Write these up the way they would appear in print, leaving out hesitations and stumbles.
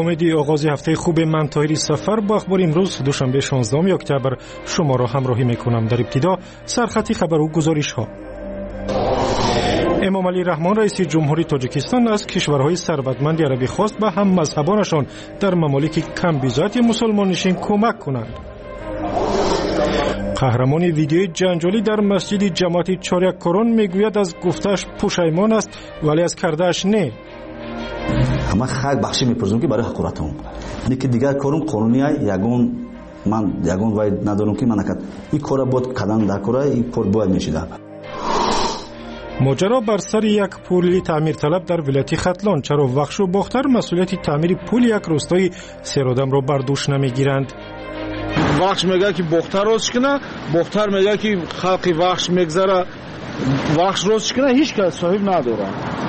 با امید آغاز هفته خوب من طاهری سفر با اخبار امروز دوشنبه 16 اکتبر شما را همراهی میکنم. در ابتدا سرخطی خبر و گزارش ها. امام علی رحمان رئیس جمهوری تاجیکستان از کشورهای ثروتمند عربی خواست به هم مذهبانشان در ممالک کم بیزاتی مسلمان نشین کمک کنند. قهرمان ویدیوی جنجالی در مسجد جماعت چاریکاران میگوید از گفتش پشیمان است ولی از کردهش نه. همه خیر بخشی میپرزم که برای حقورتم دیگه دیگر کارم قانونی یگون من یگون وای ندارم که من نکرد این کار بود کدن در کار این کار باید میشیده. ماجرا بر سر یک پل تعمیر طلب در ولایت ختلان. چرا وخش و باختر مسئولیت تعمیر پل یک روستای سرادم را بر دوش نمیگیرند؟ وخش میگه که باختر روز کنه، باختر میگه که خلقی وخش میگذره وخش روز کنه، هیچ کس صاحب نداره.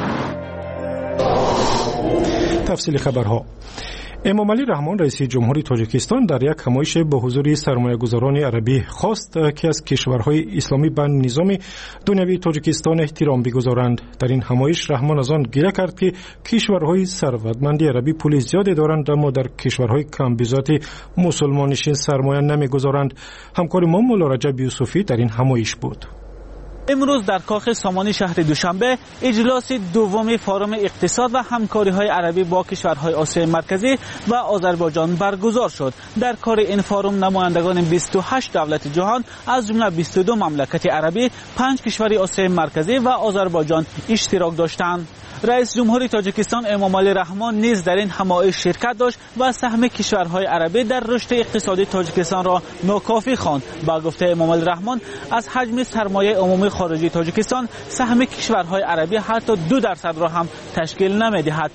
تفصیل خبرها. امام علی رحمان رئیس جمهوری تاجیکستان در یک همایش با حضور سرمایه‌گذاران عربی خواست که از کشورهای اسلامی به نظام دنیوی تاجیکستان احترام بگذارند. در این همایش رحمان از آن گله کرد که کشورهای ثروتمند عربی پول زیادی دارند اما در کشورهای کم بیزات مسلمان نشین سرمایه نمیگذارند. همکار ما مولا رجب یوسفی در این همایش بود. امروز در کاخ سامانی شهر دوشنبه اجلاس دوم فورم اقتصاد و همکاری‌های عربی با کشورهای آسیای مرکزی و آذربایجان برگزار شد. در کار این فورم نمایندگان 28 دولت جهان از جمله 22 مملکت عربی، 5 کشور آسیای مرکزی و آذربایجان اشتراک داشتند. رئیس جمهوری تاجیکستان امام علی رحمان نیز در این همایش شرکت داشت و سهم کشورهای عربی در رشد اقتصادی تاجیکستان را ناکافی خواند. با گفته امام علی رحمان از حجم سرمایه عمومی خارجی تاجیکستان سهم کشورهای عربی حتی 2% را هم تشکیل نمی‌دهد.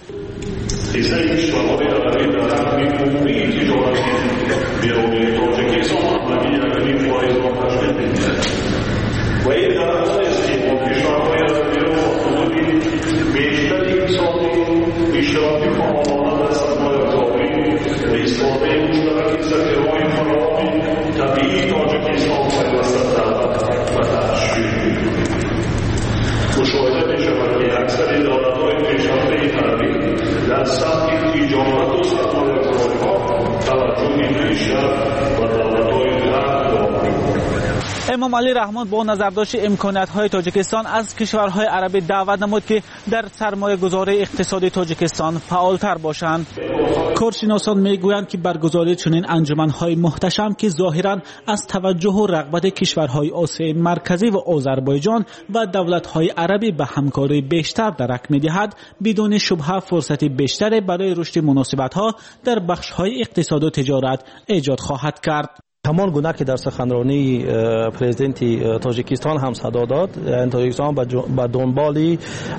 امام علی رحمان با نظرداشت امکانات‌های تاجیکستان از کشورهای عربی دعوت نمود که در سرمایه‌گذاری اقتصادی تاجیکستان فعالتر باشند. کارشناسان میگویند که برگزاری چنین انجمن‌های محتشم که ظاهراً از توجه و رغبت کشورهای آسیای مرکزی و آذربایجان و دولت‌های عربی به همکاری بیشتر درک می‌دهد، بدون شبهه فرصت بیشتری برای رشد مناسبت‌ها در بخش‌های اقتصاد و تجارت ایجاد خواهد کرد. همان گونه که در سخنرانی پرزیدنت تاجیکستان هم صدا داد، تاجیکستان با دنبال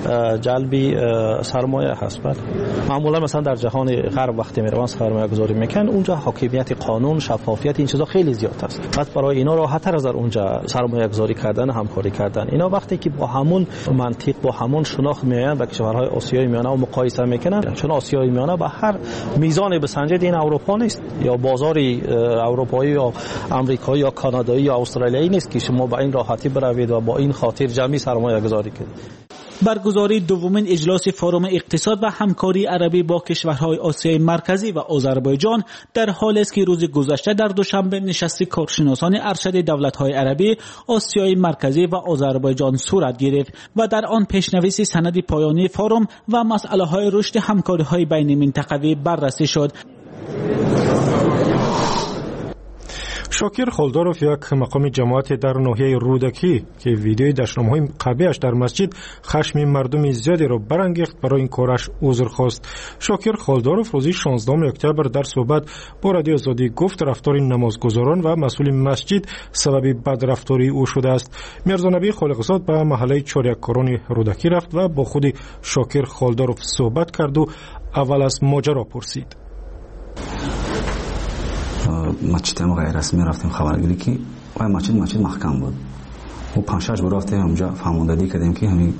جلب سرمایه هست. معمولا مثلا در جهان غرب وقتی میروند سرمایه گذاری میکنن، اونجا حاکمیت قانون، شفافیت، این چیزا خیلی زیاد است. پس برای اینا راحت‌تر از در اونجا سرمایه گذاری کردن، همکاری کردن. اینا وقتی که با همون منطق، با همون شناخت میآیند به کشورهای آسیای میانه و مقایسه میکنن، چون آسیای میانه به هر میزان بسنجید این اروپا نیست یا بازاری اروپایی یا امریکایی یا کانادایی یا استرالیایی نیست که شما با این راحتی بروید و با این خاطر جمعی سرمایه گذاری کنید. برگزاری دومین اجلاس فورم اقتصاد و همکاری عربی با کشورهای آسیای مرکزی و آذربایجان در حالی است که روز گذشته در دوشنبه نشست کارشناسان ارشد دولت‌های عربی، آسیای مرکزی و آذربایجان صورت گرفت و در آن پیشنویس سند پایانی فورم و مسئله‌های رشد همکاری‌های بین منطقوی بررسی شد. شاکر خالداروف، یک مقام جماعت در ناحیه رودکی که ویدیوی دشنامه‌های قبیحش در مسجد خشم مردم زیادی را برانگیخت، برای این کارش عذر خواست. شاکر خالداروف روز 16 اکتبر در صحبت با رادیو آزادی گفت رفتار نمازگزاران و مسئول مسجد سبب بدرفتاری او شده است. میرزا نبی خالقزاد به محله چاریکاران رودکی رفت و با خود شاکر خالداروف صحبت کرد و اول از ماجرا پرسید. مسجد ما غیر رسمی رفتیم خبرگیری که مسجد محکم بود و 5-6 بار رفتیم اونجا فهموندگی کردیم که همین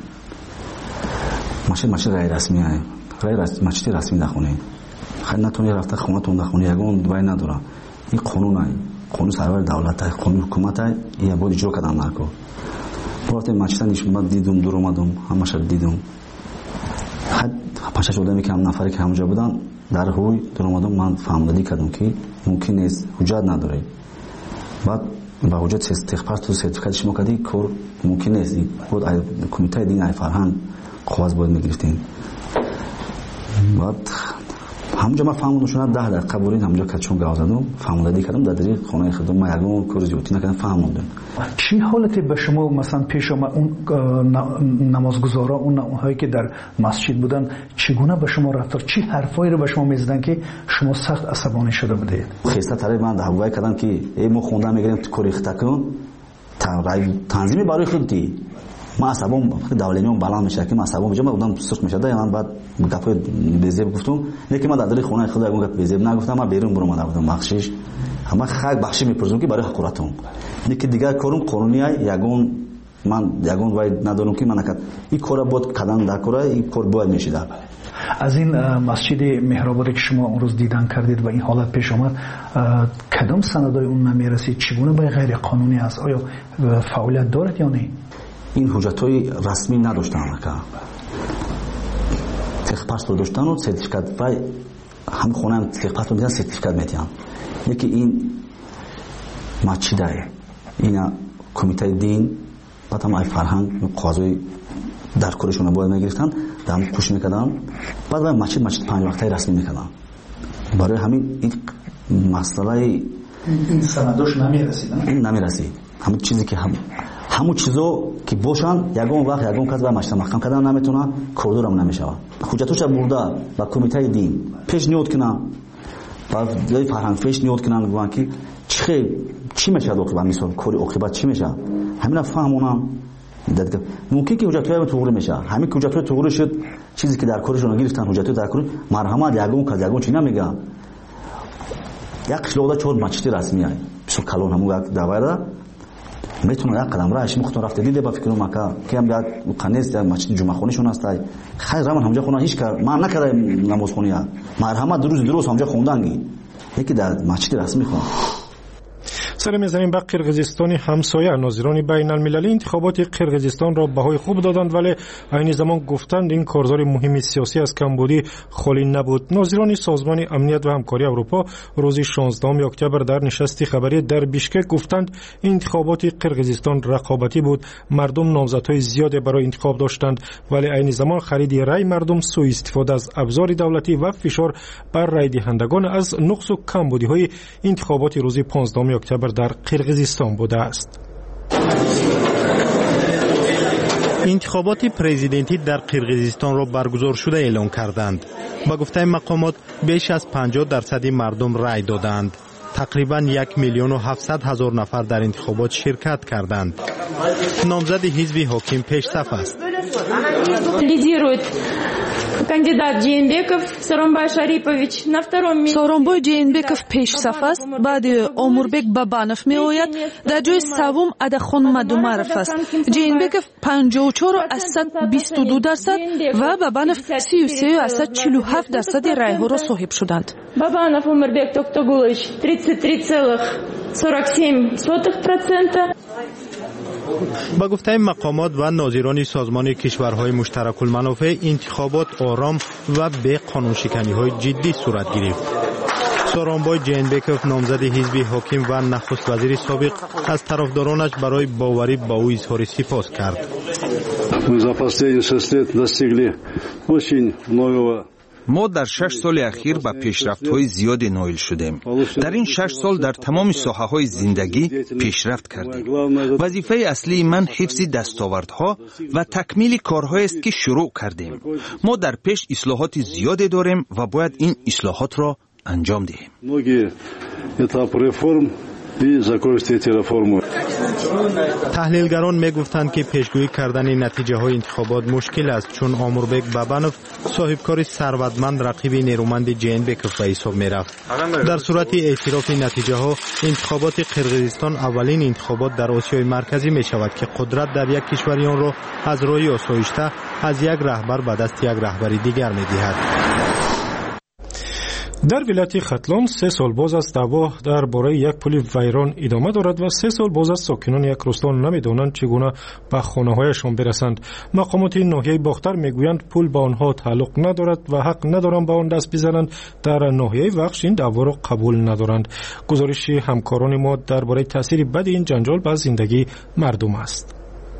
مسجد غیر رسمی است، مسجد رسمی نخونه. خیلی نتونی رفته خونتون نخونه، یگون دوای نداره. این قانون سرور دولت است، قانون حکومت است، یا بود اجرا کردن نکو. رفتیم مسجد نشون دیدم، دور اومدم، همش دیدم. 5-6 آدمی که هم نفری که همونجا بودن дар ҳуй дуромадам ман фаҳмдадӣ кардам ки мумкин нест, ҳуҷҷат надорӣ. Баъд ба ҳуҷҷат техпаспорту сертификати шумо кардӣ, кор мумкин нест. Буд кумитаи дин ай фарҳанг қоғаз бояд мегирифтем. Баъд ҳамҷа ман фаҳмдам шуна 10 дақиқа бурин ҳамҷа качон гав задам, фаҳмдадӣ кардам дар дари хонаи худам. Ман ягон кори зиёдтӣ накардам, фаҳмондам. чӣ ҳолате ба шумо масалан пеш омад? Он намозгузора, онҳое ки дар масҷид буданд, чӣ гуна ба шумо рафтор, чӣ ҳарфҳоеро ба шумо мезаданд ки шумо сахт асабонӣ шуда будед? хеста таре ман даҳгӯҳӣ кардам ки мо хонда мегирем кори хита кун, танзими барои худти. من عصبم دولمیون بالام میشه که من عصبم میشم بودم سرخ میشه من بعد گپای بیزیب گفتم لیکن من در دل خونه خدا اون گپ بیزیب نگفتم من بیرون برام اومدم بخشش اما خاک بخشی میپرسم که برای حقورتم لیکن دیگه کارم قانونیه من یگون وای ندارم که من نکرد این کارا بود کردن در کارا این کار باید میشید. از این مسجد مهرآبادی که شما اون روز دیدن کردید و این حالت پیش آمد کدام سندای اون نمیرسید؟ چگونه به غیر قانونی است؟ آیا فعالیت دارد یا نه؟ این حجت‌های رسمی نداشتن که تخپاست داشتن و سرتیفیکات و هم خونه هم تخپاست میدن سرتیفیکات میدن. یکی این مسجده اینا کمیته دین بعد هم ای فرهنگ قاضی در کارشون باید میگرفتن دام خوش میکردن بعد هم مسجد 5 وقته رسمی میکردن. برای همین این مسئله این سنداش نمیرسید. این نمیرسید. همین چیزی که همون چیزا که باشن یگان وقت یگان کس به مشت محکم کردن نمیتونه کردورم نمیشه. حجتوش برده و کمیته دین پیشنهاد کنن و جای فرهنگ پیشنهاد کنن میگن که چی میشه عاقبت مثلا کاری عاقبت چی میشه همینا فهمونم ممکن که حجتوی توغری میشه همین که حجتوی توغری شد چیزی که در کارشون گرفتن حجتوی در کار مرحمت یگان کس یگان چی نمیگه یک شلوغ 4 مسجد رسمی است مثل کلان همون داوره میتونه یک قدم راهش مختار رفته دیده با فکر مکه که هم یاد قنیز در مسجد جمعه خونهشون است خیر رمان همجا خونه هیچ کار من نکردم نماز خونی مرحمت درست همجا خوندنگی یکی در مسجد رسمی خونه. سر میزنیم به قرقیزستان همسایه. ناظران بین المللی انتخابات قرقیزستان را بهای خوب دادند ولی عین زمان گفتند این کارزار مهم سیاسی از کمبودی خالی نبود. ناظران سازمان امنیت و همکاری اروپا روز 16 اکتبر در نشست خبری در بیشکک گفتند انتخابات قرقیزستان رقابتی بود، مردم نامزدهای زیادی برای انتخاب داشتند ولی عین زمان خرید رای مردم، سوء استفاده از ابزار دولتی و فشار بر رای دهندگان از نقص و کمبودی‌های انتخابات روز 15 اکتبر در قرقیزستان بوده است. انتخابات پرزیدنتی در قرقیزستان را برگزار شده اعلام کردند. با گفته مقامات بیش از 50% مردم رای دادند. تقریبا 1,700,000 نفر در انتخابات شرکت کردند. نامزد حزب حاکم پیش صف است. кандидат Джейнбеков Сооронбай Шарипович на втором месте. Сооронбой Джейнбеков пеш саф аст, баъди Омурбек Бабанов меояд, дар ҷои саввум Адахон Мадумаров аст. Джейнбеков 54.22% ва Бабанов 33.47% райҳоро соҳиб шуданд. Бабанов Омурбек Токтогулович 33.47%. با گفته مقامات و ناظران سازمان کشورهای مشترک المنافع انتخابات آرام و به قانونشکنی های جدی صورت گرفت. سورونبای جینبکوف نامزد حزب حاکم و نخست وزیر سابق از طرفدارانش برای باوری با او اظهار سپاس کرد. ما در 6 سال اخیر به پیشرفت‌های زیادی نائل شدیم. در این 6 سال در تمام ساحه‌های زندگی پیشرفت کردیم. وظیفه اصلی من حفظ دستاوردها و تکمیل کارهایی است که شروع کردیم. ما در پیش اصلاحات زیادی داریم و باید این اصلاحات را انجام دهیم. تحلیلگران میگفتند که پیشگویی کردن نتیجه های انتخابات مشکل است چون آموربک بابانوف صاحبکار ثروتمند رقیب نیرومند جینبکوف به حساب میرفت. در صورت اعتراف نتیجه ها انتخابات قرقیزستان اولین انتخابات در آسیای مرکزی می شود که قدرت در یک کشور آن را از روی آسایشته از یک رهبر به دست یک رهبر دیگر می دهد. در ولایت ختلان 3 سال باز از دعوا درباره یک پل ویران ادامه دارد و 3 سال باز از ساکنان یک روستا نمیدانند چگونه به خانه‌هایشان برسند. مقامات ناحیه باختر میگویند پل به آنها تعلق ندارد و حق ندارند به آن دست بزنند. در ناحیه وخش این دعوا را قبول ندارند. گزارش همکاران ما درباره تاثیر بد این جنجال بر زندگی مردم است.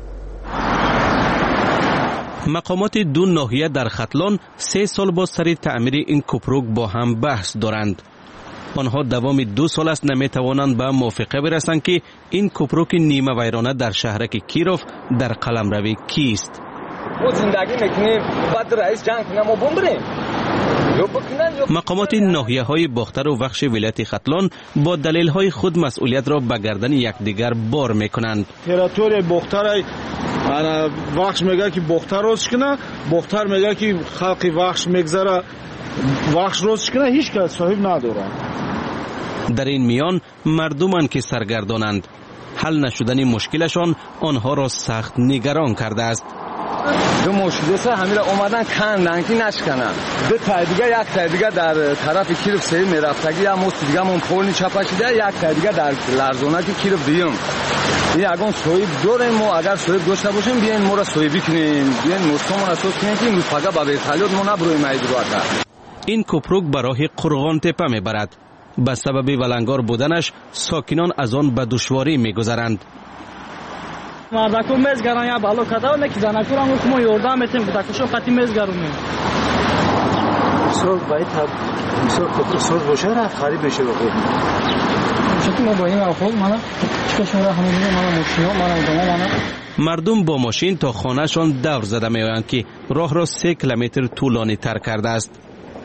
مقامات دو ناحیه در ختلان 3 سال باز سر تعمیر این کوپروک با هم بحث دارند. آنها دوام 2 سال است نمیتوانند به موافقه برسند که این کوپروک نیمه ویرانه در شهرک کیروف در قلمرو کیست. ما زندگی میکنیم بعد رئیس جنگ کنه ما بم بریم. مقامات ناحیه های باختر و بخش ولایت ختلان با دلیل های خود مسئولیت را به گردن یکدیگر بار میکنند. تریتوری باختر وخش میگه که باختر روز کنه، باختر میگه که خلق وخش میگذره وخش روز کنه، هیچ کس صاحب نداره. در این میان مردمان که سرگردانند، حل نشدن مشکلشان آنها را سخت نگران کرده است. دو مشکل است همین اومدن کندن که نشکنن. دو تا دیگه یک تا دیگه در طرف کیروف سری میرفتگی یا موست دیگه مون پول چپاشیده، یک تا دیگه در لرزونه که کیروف دیم. این اگه سویب داریم ما اگر سویب داشته باشیم بیاین ما را سویبی کنیم، بیاین مستمون اساس کنیم که این فقط با بیتالیات ما نبرویم ایدروات. این کوپروک به راه قرغان تپه میبرد. به سبب ولنگار بودنش ساکنان از آن به دشواری میگذرند. مردکو میزگرن یا بالو کدا و نکی زنکو را ما یوردام میتیم که تاکشو قطی میزگرونیم. سر باید سر کوپروک سر باشه را خرید بشه بخیر. چطور ما با این افراد مانا چکشون را همین مانا ماشین مانا ادامه مانا. مردم با ماشین تا خانهشان دور زده میآیند که راه را 3 کیلومتر طولانی تر کرده است.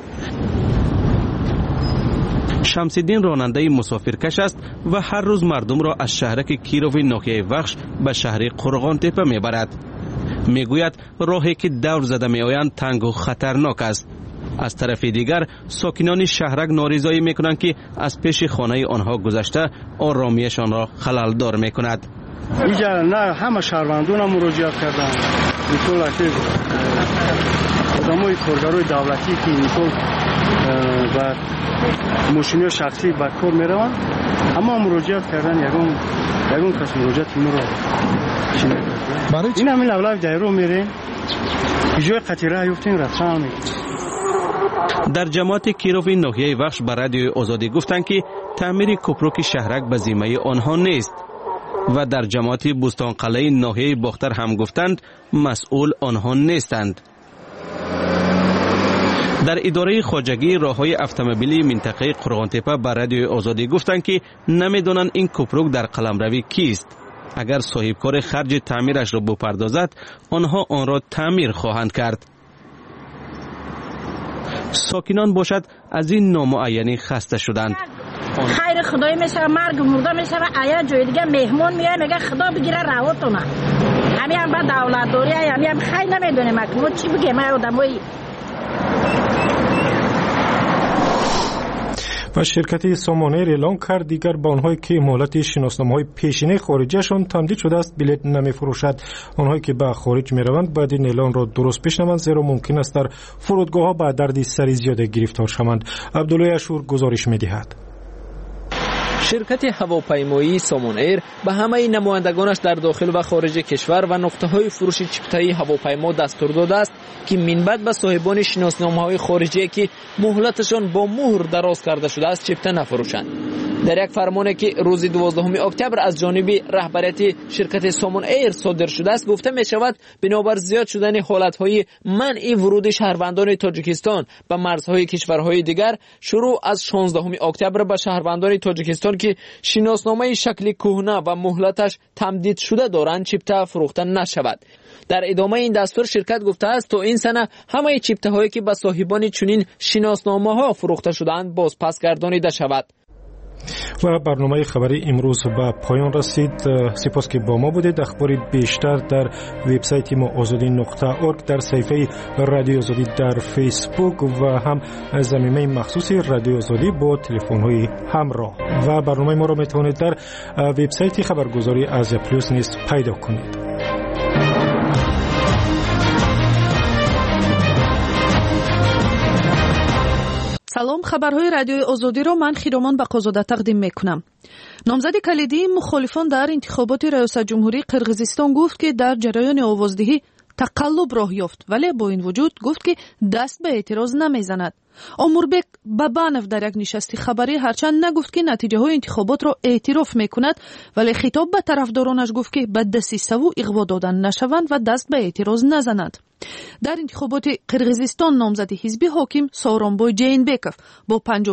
شمس‌الدین راننده مسافرکش است و هر روز مردم را از شهرک کیروف ناحیه وخش به شهر قرغان تپه میبرد. میگوید راهی که دور زده میآیند تنگ و خطرناک است. از طرف دیگر ساکنان شهرک نارضایی میکنند که از پیش خانه آنها گذشته آرامیشان را خللدار میکند. اینجا نه همه شهروندان هم مراجعت کردند. میتونه که آدمای کارگرای دولتی که میتونه و ماشین‌های شخصی به کار میروند اما مراجعت کردن یگان کس مراجعت ما رو برای این همین اولای دایره میریم جای قطیره یفتیم رفتن میکنیم. در جماعت کیروف ناحیه وخش به رادیو آزادی گفتند که تعمیر کوپروک شهرک به ذمه آنها نیست و در جماعت بوستان قلعه ناحیه باختر هم گفتند مسئول آنها نیستند. در اداره خواجگی راههای اتومبیلی منطقه قرغان تپه به رادیو آزادی گفتند که نمیدونند این کوپروک در قلمرو کیست. اگر صاحبکار خرج تعمیرش را بپردازد آنها آن را تعمیر خواهند کرد. ساکنان باشد از این نامعینی خسته شدند. خیر خدای میشه مرگ مرده میشه آیا جای دیگه مهمون میاد میگه خدا بگیره راوتونه همین هم با دولت دوری همین هم خیر نمیدونه ما چی بگیم ما آدمایی. و شرکت سامانیر اعلام کرد دیگر به آنهایی که مهلت شناسنامه‌های پیشینه خارجیشان تمدید شده است بلیط نمی‌فروشد. آنهایی که به خارج می‌روند باید این اعلان را درست بشنوند زیرا ممکن است در فرودگاه‌ها به درد سری زیاد گرفتار شوند. عبدالله اشور گزارش می‌دهد. شرکت هواپیمایی سامان ایر به همه نمایندگانش در داخل و خارج کشور و نقطه‌های فروش چیپ‌های هواپیما دستور داده است که منبعد به صاحبان شناسنامه‌های خارجی که مهلتشان با مهر دراز کرده شده است چیپتا نفروشند. در یک فرمانی که روز 12 اکتبر از جانب رهبریت شرکت سامان ایر صادر شده است گفته می شود بنابر زیاد شدن حالت‌های منع ورود شهروندان تاجیکستان به مرزهای کشورهای دیگر شروع از 16 اکتبر به شهروندان تاجیکستان که شناسنامه شکل کهنه و مهلتش تمدید شده دارند چیپتا فروخته نشود. در ادامه این دستور شرکت گفته است تا این سنه همه چیپته هایی که به صاحبان چنین شناسنامه ها فروخته شدند باز پس گردانیده شود. و برنامه خبری امروز به پایان رسید. سپاس که با ما بودید. اخبار بیشتر در وبسایت ما azadi.org، در صفحه رادیو آزادی در فیسبوک و هم زمینه مخصوص رادیو آزادی با تلفن های همراه و برنامه ما را میتوانید در وبسایت خبرگزاری آزیا پلوس نیز پیدا کنید. салом, хабарҳои радиои озодиро ман хиромон бақозода тақдим мекунам. номзади калидии мухолифон дар интихоботи раёсатҷумҳурии қирғизистон гуфт ки дар ҷараёни овоздиҳӣ тақаллуб роҳ ёфт, вале бо ин вуҷуд гуфт ки даст ба эътироз намезанад. омурбек бабанов дар як нишасти хабарӣ ҳарчанд нагуфт ки натиҷаҳои интихоботро эътироф мекунад, вале хитоб ба тарафдоронаш гуфт ки ба дасисаву иғво дода нашаванд ва даст ба эътироз назананд. дар интихоботи қирғизистон номзади ҳизби ҳоким Сооронбой Ҷейнбеков бо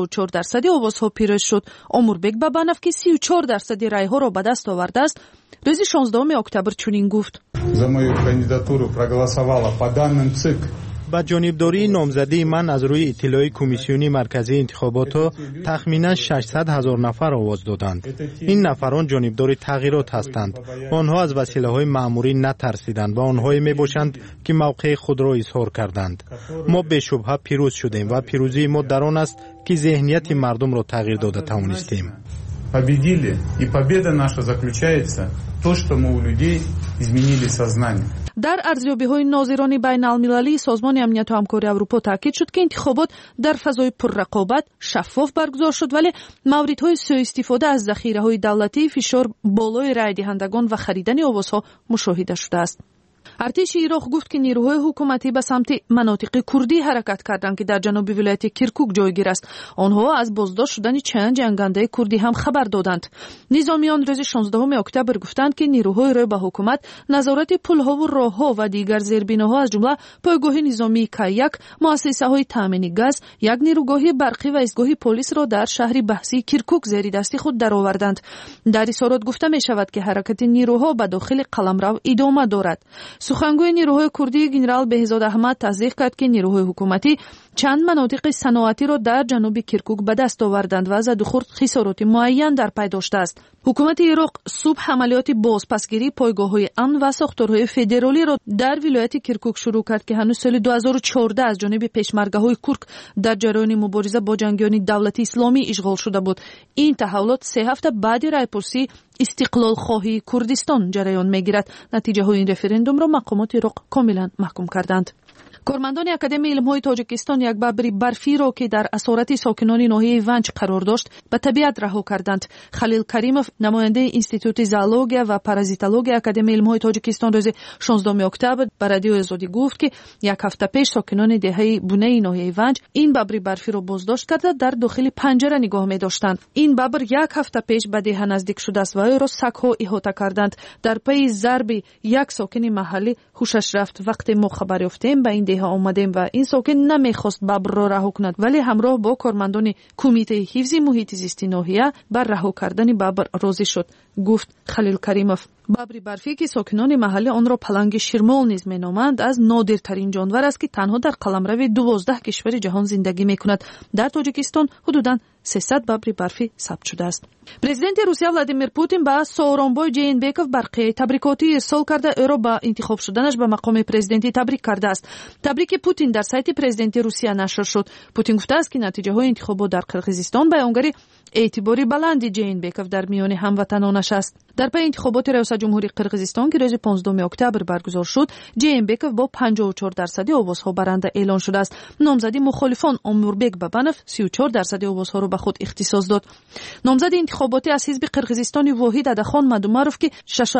54% овозҳо пирӯз шуд. омурбек бабанов ки 34% райҳоро ба даст овардааст, рӯзи 16 октябр чунин гуфт: за мою кандидатуру проголосовала по данным ЦИК. ба ҷонибдории номзадии ман аз рӯи иттилои комиссиони марказии интихоботҳо тахминан 600,000 нафар овоз доданд. ин нафарон ҷонибдори тағйирот ҳастанд. онҳо аз василаҳои маъмурӣ натарсиданд ва онҳое мебошанд ки мавқеи худро изҳор карданд. мо бешубҳа пирӯз шудем ва пирӯзии мо дар он аст ки зеҳнияти мардумро тағйир дода тавонистем. Победили, и победа наша заключается в том, что мы у людей изменили сознание. дар арзёбиҳои нозирони байналмилалии созмони амнияту ҳамкории Аврупо таъкид шуд ки интихобот дар фазои пуррақобат шаффоф баргузор шуд, вале мавридҳои сӯистифода аз захираҳои давлатӣ, фишор болои райдиҳандагон ва харидани овозҳо мушоҳида шудааст. артиши ироқ гуфт ки нирӯҳои ҳукуматӣ ба самти манотиқи курдӣ ҳаракат карданд ки дар ҷануби вилояти Киркук ҷойгир аст. онҳо аз боздошт шудани чанд ҷангандаи курдӣ ҳам хабар доданд. низомиён рӯзи 16 октябр гуфтанд ки нирӯҳои рӯй ба ҳукумат назорати пулҳову роҳҳо ва дигар зербиноҳо аз ҷумла пойгоҳи низомии К1, муассисаҳои таъмини газ, як нирӯгоҳи барқӣ ва истгоҳи полисро дар шаҳри баҳсии Киркук зери дасти худ дароварданд. дар исорот гуфта мешавад ки ҳаракати нирӯҳо ба дохили қаламрав идома дорад. сухангӯи нирӯҳои курдии генерал Беҳзод Аҳмад таздиқ кард ки нирӯҳои ҳукуматӣ чанд манотиқи саноатиро дар ҷануби Киркук ба даст оварданд ва задухурд хисороти муайян дар пай доштааст. ҳукумати Ироқ субҳ амалиёти бозпасгирии пойгоҳҳои амн ва сохторҳои федералиро дар вилояти Киркук шурӯъ кард ки ҳанӯз соли 2014 аз ҷониби пешмаргаҳои курд дар ҷараёни мубориза бо ҷангиёни давлати исломӣ ишғол шуда буд. ин таҳаввулот 3 ҳафта баъди райпурсии истиқлолхоҳии Курдистон ҷараён мегирад. натиҷаҳои ин референдумро мақомоти Ироқ комилан маҳкум карданд. кормандони академияи илмҳои тоҷикистон як бабри барфиро ки дар асорати сокинони ноҳияи Ванҷ қарор дошт ба табиат раҳо карданд. Халил Каримов, намояндаи институти зоология ва паразитология академияи илмҳои тоҷикистон рӯзи 16 октябр ба радиои Озодӣ гуфт ки як ҳафта пеш сокинони деҳаи бунаи ноҳияи Ванҷ ин бабри барфиро боздошт карда дар дохили панҷара нигоҳ медоштанд. ин бабр як ҳафта пеш ба деҳа наздик шудааст ва ӯро сагҳо иҳота карданд. дар пайи зарби як сокини маҳаллӣ ҳушаш рафт. вақте мо хабар ёфтем ба ин деҳа омадем ва ин сокин намехост бабрро раҳо кунад, вале ҳамроҳ бо кормандони кумитаи ҳифзи муҳити зисти ноҳия бар раҳо кардани бабр розӣ шуд, гуфт Халил Каримов. бабри барфӣ ки сокинони маҳаллӣ онро паланги ширмол низ меноманд, аз нодиртарин ҷонвар аст ки танҳо дар қаламрави 12 кишвари ҷаҳон зиндагӣ мекунад. дар тоҷикистон ҳудудан 300 бабри барфӣ сабт шудааст. президенти Русия Владимир Путин ба Сооронбой Ҷейнбеков барқияи табрикотӣ ирсол карда ӯро ба интихоб шуданаш ба мақоми президентӣ табрик кардааст. табрики Путин дар сайти президенти Русия нашр шуд. Путин гуфтааст ки натиҷаҳои интихобот дар Қирғизистон баёнгари эътибори баланди Ҷейнбеков дар миёни ҳамватанонаш аст. дар пайи интихоботи раёсатҷумҳурии Қирғизистон ки рӯзи 15 октябр баргузор шуд, Ҷейнбеков бо 54% овозҳо баранда эълон шудааст. номзади мухолифон Омурбек Бабанов 34% овозҳоро ба худ ихтисос дод. номзади интихоботӣ аз ҳизби Қирғизистони Воҳид Адахон Мадумаров ки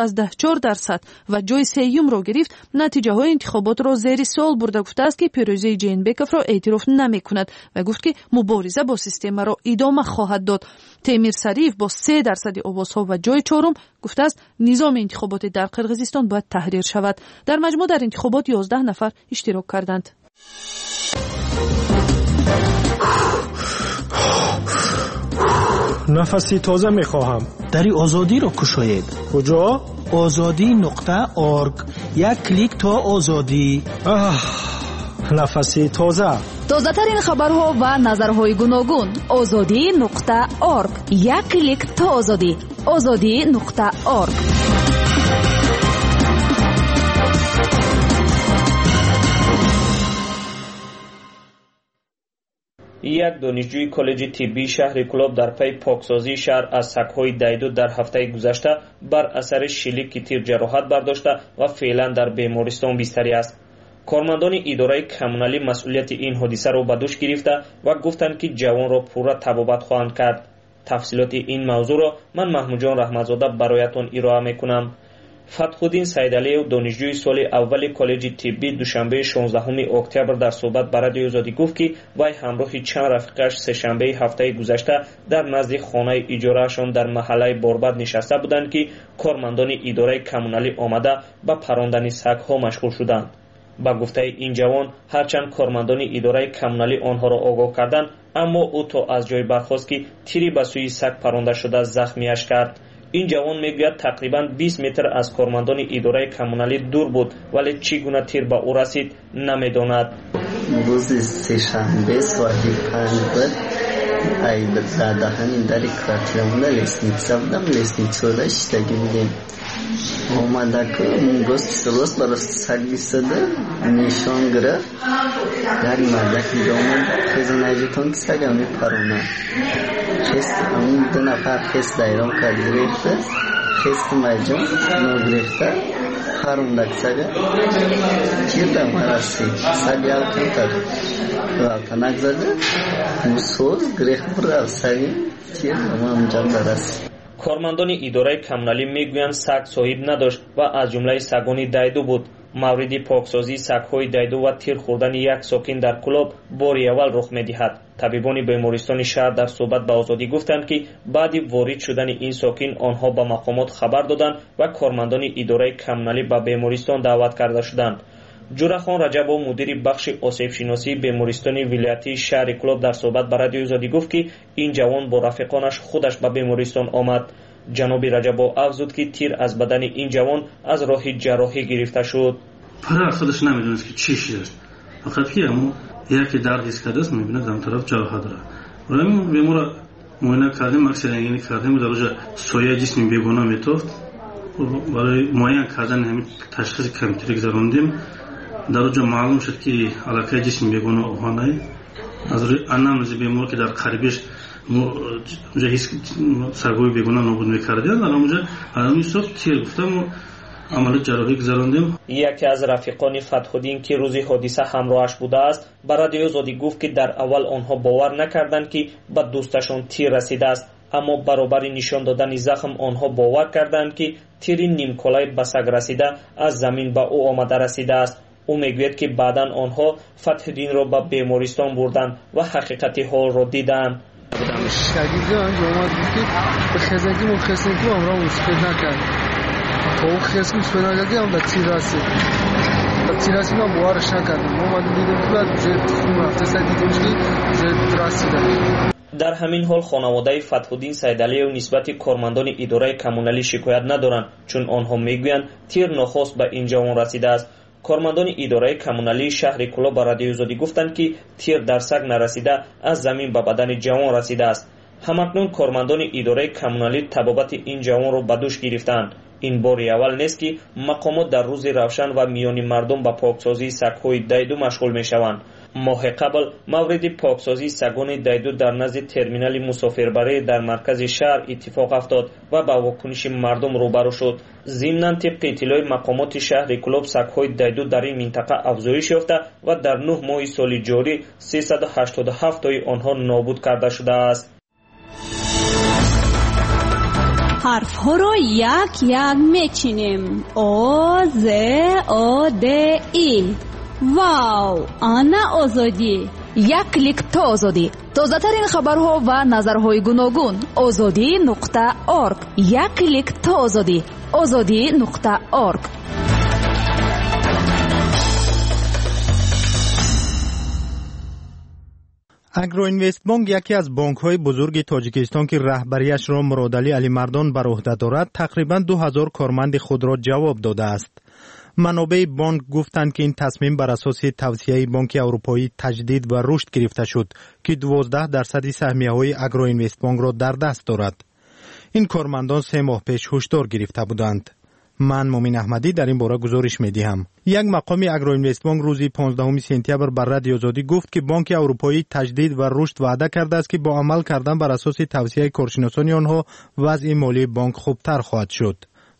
64% ва ҷои сеюмро гирифт, натиҷаҳои интихоботро зери суол бурда гуфтааст ки пирӯзии Ҷейнбековро эътироф намекунад ва гуфт ки мубориза бо системаро идома хоҳад дод. Темир Сариев бо 3% овозҳо ва ҷои чорум гуфтааст низоми интихоботӣ дар Қирғизистон бояд таҳрир шавад. дар маҷмӯъ дар интихобот 11 нафар иштирок карданд. нафаси тоза мехоҳам. дари озодиро кушоед. куҷо? ozodi.org. як клик то озодӣ. нафаси тоза. тозатарин хабарҳо ва назарҳои гуногун. ozodi.org. як клик то озодӣ. ozodi.org. یک دانشجوی کالج طبی شهر کلاب در پی پاکسازی شهر از سگ‌های دیدو در هفته گذشته بر اثر شلیک تیر جراحت برداشته و فعلا در بیمارستان بستری است. کارمندان اداره کمونالی مسئولیت این حادثه را به دوش گرفته و گفتند که جوان را پورا تبابت خواهند کرد. تفصیلات این موضوع را من محمود جان رحمتزاده برایتان ارائه میکنم. فتح‌الدین سیدعلیو دانشجوی سال اول کالج طبی دوشنبه 16 اکتبر در صحبت با رادیو آزادی گفت که وی همراه چند رفیقش سه‌شنبه هفته گذشته در نزد خانه اجارهشان در محله باربد نشسته بودند که کارمندان اداره کمونالی آمده به پراندن سگ‌ها مشغول شدند. با گفته این جوان هرچند کارمندان اداره کمونالی آنها را آگاه کردند، اما او تا از جای برخاست که تیری به سوی سگ پرانده شده زخمیش کرد. این جوان میگوید تقریبا 20 متر از کارمندان اداره کمونالی دور بود، ولی چگونه تیر به او رسید نمیداند. روز سه‌شنبه ساعت 5 بود ای در همین در کارتیامون لسنیتسا بودم، لسنیتسا را شتگی بودیم. اومده که روز سلوس برای سگ بیستده نشان گرفت در مردکی دامن خیزن ایجتون که سگ همی پرونه خیست همون 2 نفر خیست دایرام کرد گرفته خیست مجم نو گرفته پرونده که سگ چیر دم هرستی سگ یال کنتر والتنک زده موسوز گرفت برای سگی چیر دم همجان درستی. کارمندان اداره کمونالی میگویند سگ صاحب نداشت و از جمله سگان دایدو بود. مورد پاکسازی سگ‌های دایدو و تیر خوردن یک ساکن در کلاب باری اول رخ می‌دهد. طبیبان بیمارستان شهر در صحبت با آزادی گفتند که بعد وارد شدن این ساکن آنها به مقامات خبر دادند و کارمندان اداره کمونالی به بیمارستان دعوت کرده شدند. جورخان رجبو مدیر بخش آسیب شناسی بیمارستان ولایتی شهر کلاب در صحبت با رادیو آزادی گفت که این جوان با رفیقانش خودش به بیمارستان آمد. جناب رجبو افزود که تیر از بدن این جوان از راه جراحی گرفته شد. پدر خودش نمیدونست که چی شده، فقط که اما یکی درد حس کرده است، میبینه در طرف جراحت داره. برای بیمار معاینه کردیم، عکس رنگینی کردیم، در اونجا سایه جسم بیگانه میتافت. برای معاینه کردن همین تشخیص کامپیوتری گذراندیم. در اونجا معلوم شد که علاقه جسم بیگانه اوهانه از روی انامنز بیمار که در قریبش اونجا هیچ سرگوی بیگانه نابود میکردیم. در اونجا علمی صبح تیر گفتم و عمل جراحی گذراندیم. یکی از رفیقان فتح‌الدین که روز حادثه همراهش بوده است به رادیو آزادی گفت که در اول آنها باور نکردند که به دوستشان تیر رسیده است، اما برابر نشان دادن زخم آنها باور کردند که تیر نیمکلای به سگ رسیده از زمین به او آمده رسیده است. او میگوید که بعداً آنها فتح‌الدین را به بیمارستان بردند و حقیقت حال را دیدند. شاگردی آنجا اومد که به خزنگی و خزنگی امرا مصفید نکرد تا او خزنگی مصفید نکردی هم به تیر رسید من بوارش نکردم. اومد دیدم که بعد جد خون رفته سر دیدمش که جد رسیده. در همین حال خانواده فتح‌الدین سیدعلیو نسبت کارمندان اداره کمونالی شکایت ندارند، چون آنها میگویند تیر ناخواست به این جوان رسیده است. کارمندان اداره کمونالی شهر کلاب با رادیو آزادی گفتند که تیر در سگ نرسیده از زمین به بدن جوان رسیده است. همکنون کارمندان اداره کمونالی تبابت این جوان را به دوش گرفتند. این بار اول نیست که مقامات در روز روشن و میان مردم به پاکسازی سگ‌های دایدو مشغول میشوند. ماه قبل مورد پاکسازی سگان دایدو در نزد ترمینال مسافربری در مرکز شهر اتفاق افتاد و با واکنش مردم روبرو شد. ضمناً طبق اطلاع مقامات شهر کلاب سگ‌های دایدو در این منطقه افزایش یافته و در 9 ماه سال جاری 387 تای آنها نابود کرده شده است. حرف ها رو یک یک میچینیم. او ز او د ای. واو، آنا آزادی. یک کلیک تا آزادی. تازه ترین خبرها و نظرهای گوناگون. azadi.org. یک کلیک تا آزادی. azadi.org. اگرو اینوست بانک یکی از بانک‌های بزرگ تاجیکستان که رهبریش را مرادعلی علی مردان بر عهده دارد تقریباً 2000 کارمند خود را جواب داده است. منابع بانک گفتند که این تصمیم بر اساس توصیه بانک اروپایی تجدید و رشد گرفته شد که 12% سهمیه‌های اگرو اینوست بانک را در دست دارد. این کارمندان 3 ماه پیش هشدار گرفته بودند. من مومن احمدی در این باره گزارش می‌دهم. یک مقام اگرو اینوست بانک روز 15 سپتامبر بر رادیو آزادی گفت که بانک اروپایی تجدید و رشد وعده کرده است که با عمل کردن بر اساس توصیه کارشناسان آنها وضع مالی بانک خوبتر خواهد شد.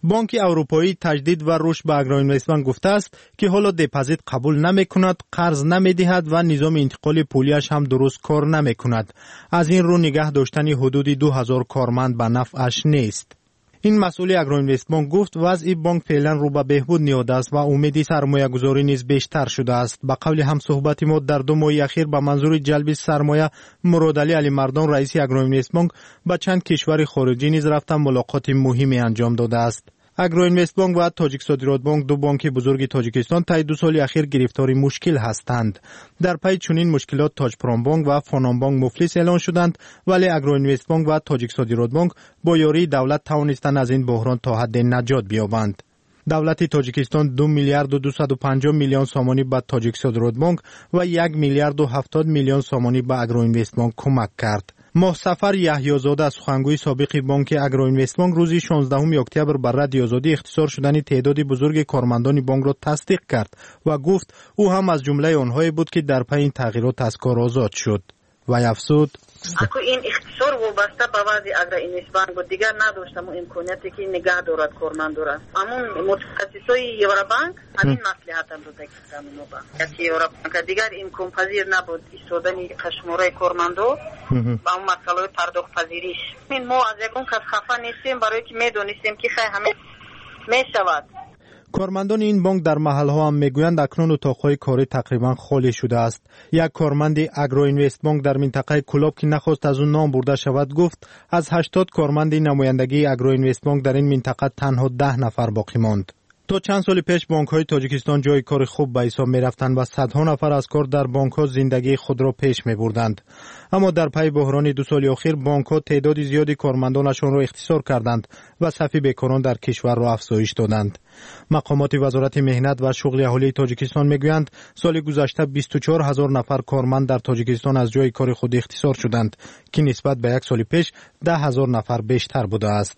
بانک اروپایی تجدید و رشد به اگروینوستمنت گفته است که حالا دپازیت قبول نمی‌کند، قرض نمی‌دهد و نظام انتقال پولیش هم درست کار نمی‌کند. از این رو نگه داشتن حدود 2000 کارمند به نفعش نیست. این مسئول اگروینوستمنت گفت وضع بانک فعلا رو به بهبود نیاده است و امید سرمایه گذاری نیز بیشتر شده است. به قول هم صحبت ما در 2 ماه اخیر به منظور جلب سرمایه مرادعلی علی مردان رئیس اگروینوستمنت به چند کشور خارجی نیز رفته ملاقات مهمی انجام داده است. اگروینوستمنت و تاجیک صادرات بانک دو بانک بزرگ تاجیکستان طی 2 سال اخیر گرفتار مشکل هستند. در پی چنین مشکلات تاجپرام بانک و فانام بانک مفلس اعلان شدند، ولی اگروینوستمنت و تاجیک صادرات بانک با یاری دولت توانستند از این بحران تا حد نجات بیابند. دولت تاجیکستان 2 میلیارد و 250 میلیون سامانی به تاجیک صادرات بانک و 1 میلیارد و 70 میلیون سامانی به اگروینوستمنت کمک کرد. مصطفی یحیی‌زاده سخنگوی سابق بانک اگروینوستمنت روز 16 اکتبر بر رادیو آزادی اختصار شدن تعداد بزرگ کارمندان بانک را تصدیق کرد و گفت او هم از جمله آنهایی بود که در پی این تغییرات از کار آزاد شد. و افزود اكو این اختصار وابسته به وضع اگروینوستمنت بود، دیگر نداشتم امکانیتی که نگه دارد کارمند را. همون متخصصای یورابانک همین مصلحت هم داده که همون با یورابانک دیگر امکان پذیر نبود ایستادن قشموره کارمندو با اون مسئله پرداخت پذیریش. ما از یکون کس خفه نیستیم، برای که میدونستیم که خیلی همه میشود. کارمندان این بانک در محل‌ها هم میگویند اکنون اتاق‌های کاری تقریبا خالی شده است. یک کارمند اگروینوستمنت در منطقه کلاب که نخواست از اون نام برده شود گفت از 80 کارمند نمایندگی اگروینوستمنت در این منطقه تنها 10 نفر باقی ماند. تا چند سال پیش بانک‌های تاجیکستان جای کار خوب به حساب می‌رفتند و صدها نفر از کار در بانک‌ها زندگی خود را پیش می‌بردند. اما در پی بحران 2 سال اخیر بانک‌ها تعداد زیادی کارمندانشان را اختصار کردند و صف بیکاران در کشور را افزایش دادند. مقامات وزارت مهنت و شغل اهالی تاجیکستان می‌گویند سال گذشته 24000 نفر کارمند در تاجیکستان از جای کار خود اختصار شدند که نسبت به 1 سال پیش 10000 نفر بیشتر بوده است.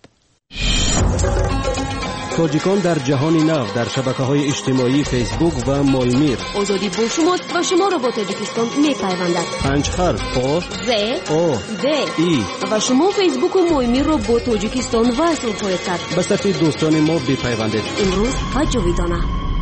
تاجیکان در جهان نو در شبکه‌های اجتماعی فیسبوک و مایمیر. آزادی با شماست و شما را با تاجیکستان می‌پیوندد. 5 حرف آ ز او د ای و شما فیسبوک و مایمیر را با تاجیکستان وصل خواهید کرد. به صف دوستان ما بپیوندید. امروز و جاویدانه.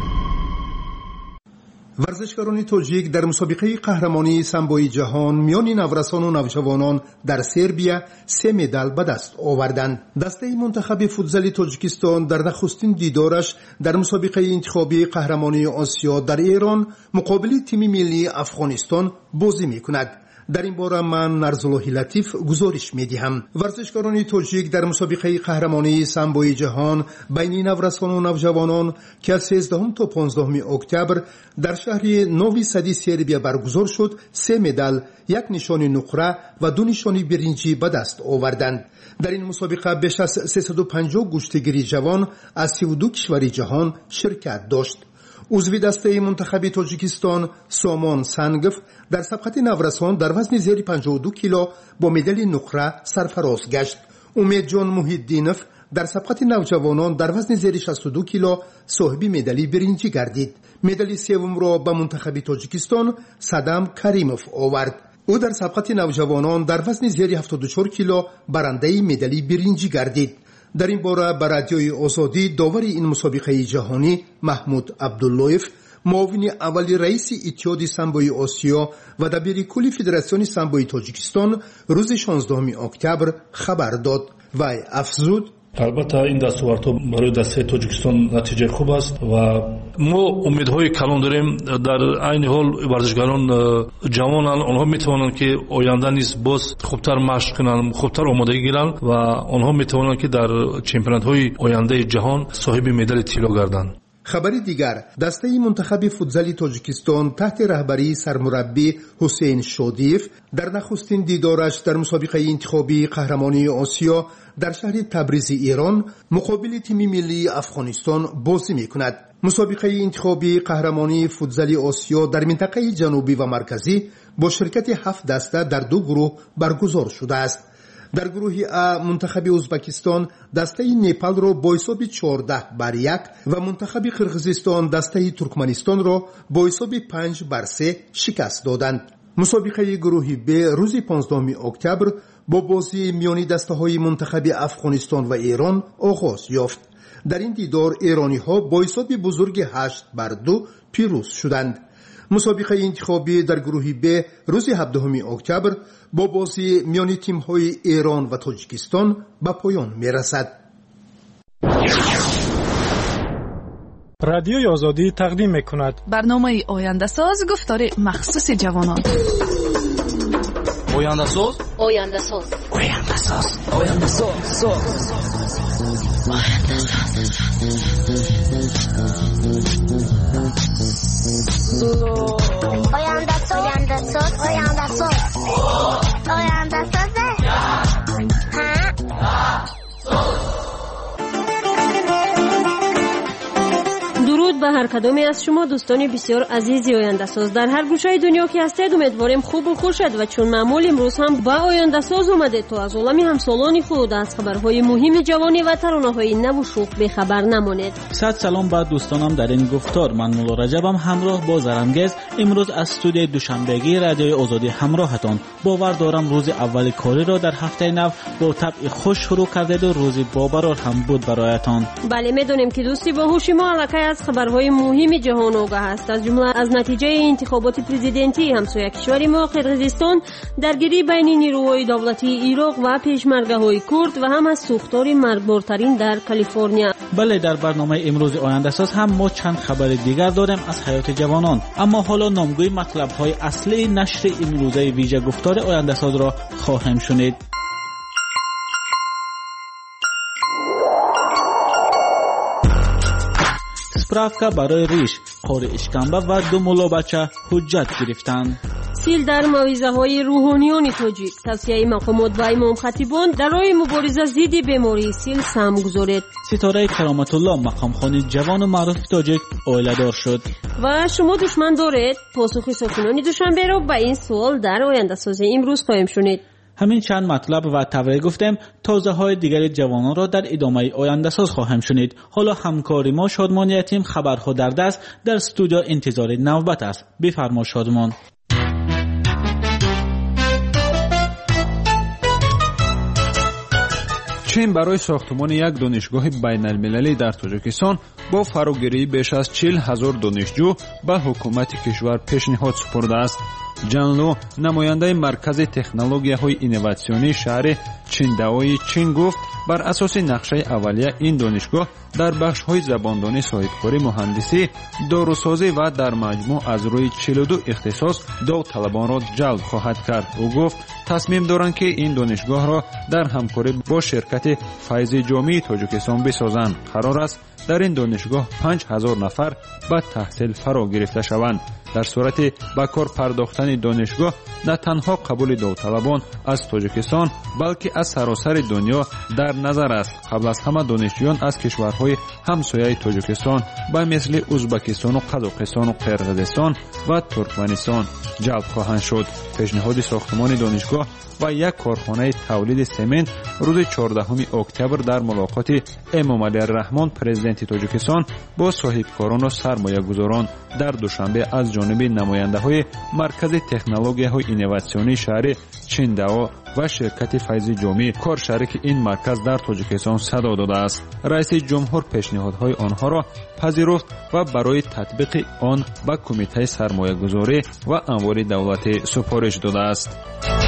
ورزشکاران تاجیک در مسابقه قهرمانی سامبوی جهان میان نورسان و نوجوانان در سربیا 3 مدال به دست آوردند. دسته منتخب فوتبال تاجیکستان در نخستین دیدارش در مسابقه انتخابی قهرمانی آسیا در ایران مقابل تیم ملی افغانستان بازی می‌کند. در این باره من نرزالله لطیف گزارش می‌دهم. ورزشکاران تاجیک در مسابقه قهرمانی سامبوی جهان بین نورسان و نوجوانان که از 13 تا 15 اکتبر در شهر نوی سدی سربیا برگزار شد 3 مدال، 1 نشان نقره و 2 نشان برنجی به دست آوردند. در این مسابقه بیش از 350 گشتگیر جوان از 32 کشور جهان شرکت داشت. عضو دسته منتخب تاجیکستان سامان سنگف در سبقت نورسان در وزن زیر 52 کیلو با مدال نقره سرفراز گشت. امید جان محیدینف در سبقت نوجوانان در وزن زیر 62 کیلو صاحب مدال برنجی گردید. مدال سوم را به منتخب تاجیکستان صدام کریموف آورد. او در سبقت نوجوانان در وزن زیر 74 کیلو برنده مدال برنجی گردید. در این باره به رادیوی آزادی داور این مسابقه جهانی محمود عبداللهیف معاون اول رئیس اتحاد سامبوی آسیا و دبیر کل فدراسیون سامبوی تاجیکستان روز 16 اکتبر خبر داد و افزود البته این دستاوردها برای دسته تاجیکستان نتیجه خوب است و ما امیدهای کلان داریم. در عین حال ورزشکاران جوانان آنها میتوانند که آینده نیز باز خوبتر مشق کنند، خوبتر آمادگی گیرند و آنها میتوانند که در چمپیونات‌های آینده جهان صاحب مدال طلا گردند. خبر دیگر، دسته منتخب فوتبال تاجیکستان تحت رهبری سرمربی حسین شادیف در نخستین دیدارش در مسابقه انتخابی قهرمانی آسیا در شهر تبریز ایران مقابل تیم ملی افغانستان بازی می‌کند. مسابقه انتخابی قهرمانی فوتبال آسیا در منطقه جنوبی و مرکزی با شرکت 7 دسته در 2 گروه برگزار شده است. در گروه ا منتخب ازبکستان دسته نپال را با حساب 14-1 و منتخب قرقیزستان دسته ترکمنستان را با حساب 5-3 شکست دادند. مسابقه گروه ب روز 15 اکتبر با بازی میانی دسته‌های منتخب افغانستان و ایران آغاز یافت. در این دیدار ایرانی‌ها با حساب بزرگ 8-2 پیروز شدند. مسابقه انتخابی در گروه ب روز 17 اکتبر با بازی میان تیم‌های ایران و تاجیکستان به پایان می‌رسد. رادیوی آزادی تقدیم می‌کند برنامه آینده ساز گفتار مخصوص جوانان. آینده ساز آینده ساز آینده ساز آینده ساز درود به هر کدامی از شما دوستان بسیار عزیزی آینده ساز در هر گوشه دنیا که هستید. امیدواریم خوب و خوش شد و چون معمول امروز هم با آینده ساز اومدید تا از عالم همسالان خود از خبرهای مهم جوانی و ترانه‌های نو و شوق بخبر نمانید. صد سلام به دوستانم در این گفتار. من مولا رجبم همراه با زرنگز امروز از استودیوی دوشنبهگی رادیوی آزادی همراهتان. باور دارم روز اول کاری را در هفته نو با طبع خوش شروع کردید و روزی بابرار هم بود برایتان. بله میدونیم که دوستی باهوش ما علاقه از خبرهای مهم جهان آگاه است. از جمله از نتیجه انتخابات پرزیدنتی همسایه کشور ما قرقیزستان، درگیری بین نیروهای دولتی عراق و پیشمرگه‌های کرد و هم از سوختار مرگبارترین در کالیفرنیا. بله در برنامه امروز آینده ساز هم ما چند خبر دیگر داریم از حیات جوانان، اما حالا نامگوی مطلب‌های اصلی نشر امروزه ویژه گفتار آینده ساز را خواهیم شنید. سپراوکا برای ریش، قار اشکمبه و 2 مولا بچه حجت گرفتند. سیل در موعظه های روحانیان تاجیک، توصیه مقامات و امام خطیبان در راه مبارزه ضد بیماری سیل سهم گذارید. ستاره کرامت الله مقام خانی جوان و معروف تاجیک عائله دار شد. و شما دشمن دارید؟ پاسخ ساکنان دوشنبه را به این سوال در آینده ساز امروز خواهیم شنید. همین چند مطلب و توضیح گفتیم. تازه های دیگر جوانان را در ادامه آینده ساز خواهم شنید. حالا همکاری ما شادمان یتیم خبرها در دست در استودیو انتظار نوبت است. بفرما شادمان. چین برای ساختمان یک دانشگاه بین المللی در تاجیکستان با فراگیری بیش از 40,000 دانشجو به حکومت کشور پیشنهاد سپرده است. جانلو نماینده مرکز تکنولوژی‌های اینوواسیونی شهر چینداوی چین گفت بر اساس نقشه اولیه این دانشگاه در بخش‌های زباندانی صاحبکاری مهندسی داروسازی و در مجموع از روی 42 اختصاص داوطلبان را جلب خواهد کرد. او گفت تصمیم دارند که این دانشگاه را در همکاری با شرکت فیض جامع تاجیکستان بسازند. قرار است در این دانشگاه 5,000 نفر به تحصیل فرا گرفته شوند. در صورت به کار پرداختن دانشگاه نه تنها قبول داوطلبان از تاجیکستان بلکه از سراسر دنیا در نظر است. قبل از همه دانشجویان از کشورهای همسایه تاجیکستان به مثل ازبکستان و قزاقستان و قرقیزستان و ترکمنستان جلب خواهند شد. پیشنهاد ساختمان دانشگاه و یک کارخانه تولید سمنت روز 14 اکتبر در ملاقات امام علی الرحمن پرزیدنت تاجیکستان با صاحبکاران و سرمایه‌گذاران در دوشنبه از جانب نماینده‌های مرکز تکنولوژی‌های اینوواسیونی شهر چینداو و شرکت فیض جامع کار شریک این مرکز در تاجیکستان صدا داده است. رئیس جمهور پیشنهادهای آنها را پذیرفت و برای تطبیق آن به کمیته سرمایه‌گذاری و اموال دولتی سفارش داده است.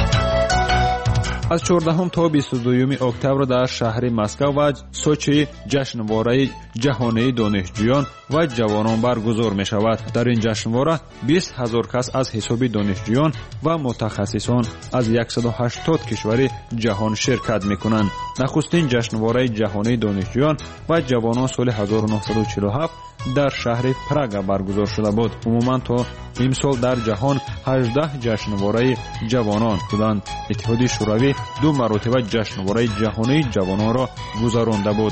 از 14 تا 22 اکتبر در شهر مسکو و سوچی جشنواره جهانی دانشجویان و جوانان برگزار می شود. در این جشنواره 20,000 کس از حساب دانشجویان و متخصصان از 180 کشور جهان شرکت می کنند. نخستین جشنواره جهانی دانشجویان و جوانان سال 1947 در شهر پراگ برگزار شده بود. عموما تا امسال در جهان 18 جشنواره جوانان بودند. اتحاد شوروی 2 مرتبه جشنواره جهانی جوانان را گذرانده بود.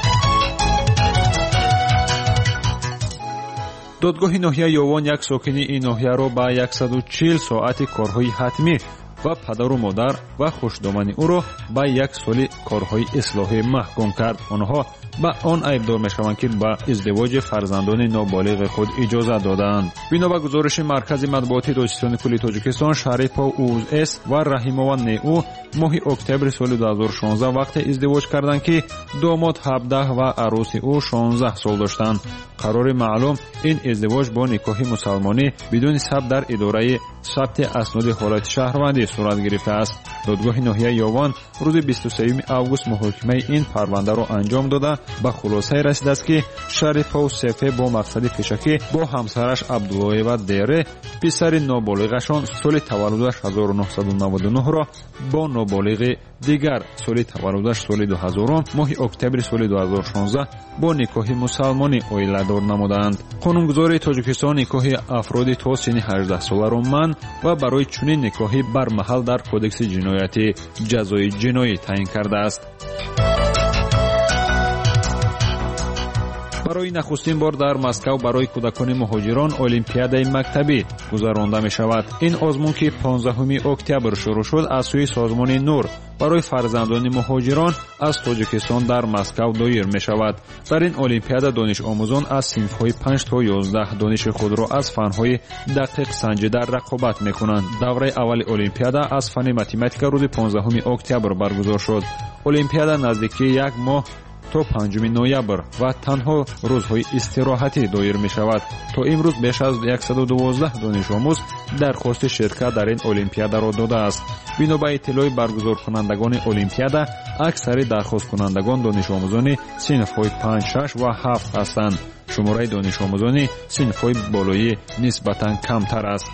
دادگاه ناحیه یوان یک ساکن این ناحیه را به 140 ساعت کارهای حتمی و پدر و مادر و خوشدامنی او را به 1 سال کارهای اصلاحی محکوم کرد. آنها ба он айбдор мешаванд ки ба издивоҷи фарзандони ноболиғи худ иҷозат доданд. бино ба гузориши маркази матбуоти Доҷикистони Кулли Тоҷикистон, Шарипов УС ва Раҳимова НУ моҳи октябри соли 2016 вақте издивоҷ карданд ки домод 17 ва арӯси ӯ 16 сол доштанд. қарори маълум ин издивоҷ бо никоҳи мусалмонӣ бидуни сабт дар идораи сабти асноди ҳолати шаҳрвандӣ сурат гирифтааст. додгоҳи ноҳияи Ёвон рӯзи 23 август муҳокимаи ин парвандаро анҷом дода ба хулосае расидааст ки Шарифов Сефе бо мақсади пешакӣ бо ҳамсараш Абдуллоева Дере писари ноболиғашон соли таваллудаш 1999-ро бо ноболиғи дигар соли таваллудаш соли 2000 моҳи октябри соли 2016 бо никоҳи мусалмонӣ оиладор намуданд. қонунгузори Тоҷикистон никоҳи афроди то синни 18 соларо манъ ва барои чунин никоҳи бармаҳал дар кодекси ҷиноятӣ ҷазои ҷиноӣ таъин кардааст. барои нахустин бор дар Москав барои кӯдакони муҳоҷирон олимпиадаи мактабӣ гузаронда мешавад. ин озмун ки 15 октябр шурӯъ шуд аз сӯи созмони Нур барои фарзандони муҳоҷирон аз Тоҷикистон дар Москав доир мешавад. дар ин олимпиада донишомӯзон аз синфҳои 5 то 11 дониши худро аз фанҳои дақиқ санҷида рақобат мекунанд. давраи аввали олимпиада аз фани математика рӯзи 15 октябр баргузор шуд. олимпиада наздикии як моҳ то 5 ноябр ва танҳо рӯзҳои истироҳатӣ доир мешавад. то имрӯз беш аз 112 донишомӯз дархости ширкат дар ин олимпиадаро додааст. бино ба иттилои баргузоркунандагони олимпиада, аксари дархосткунандагон донишомӯзони синфҳои 5, 6 ва 7 ҳастанд. шумораи донишомӯзони синфҳои болоӣ нисбатан камтар аст.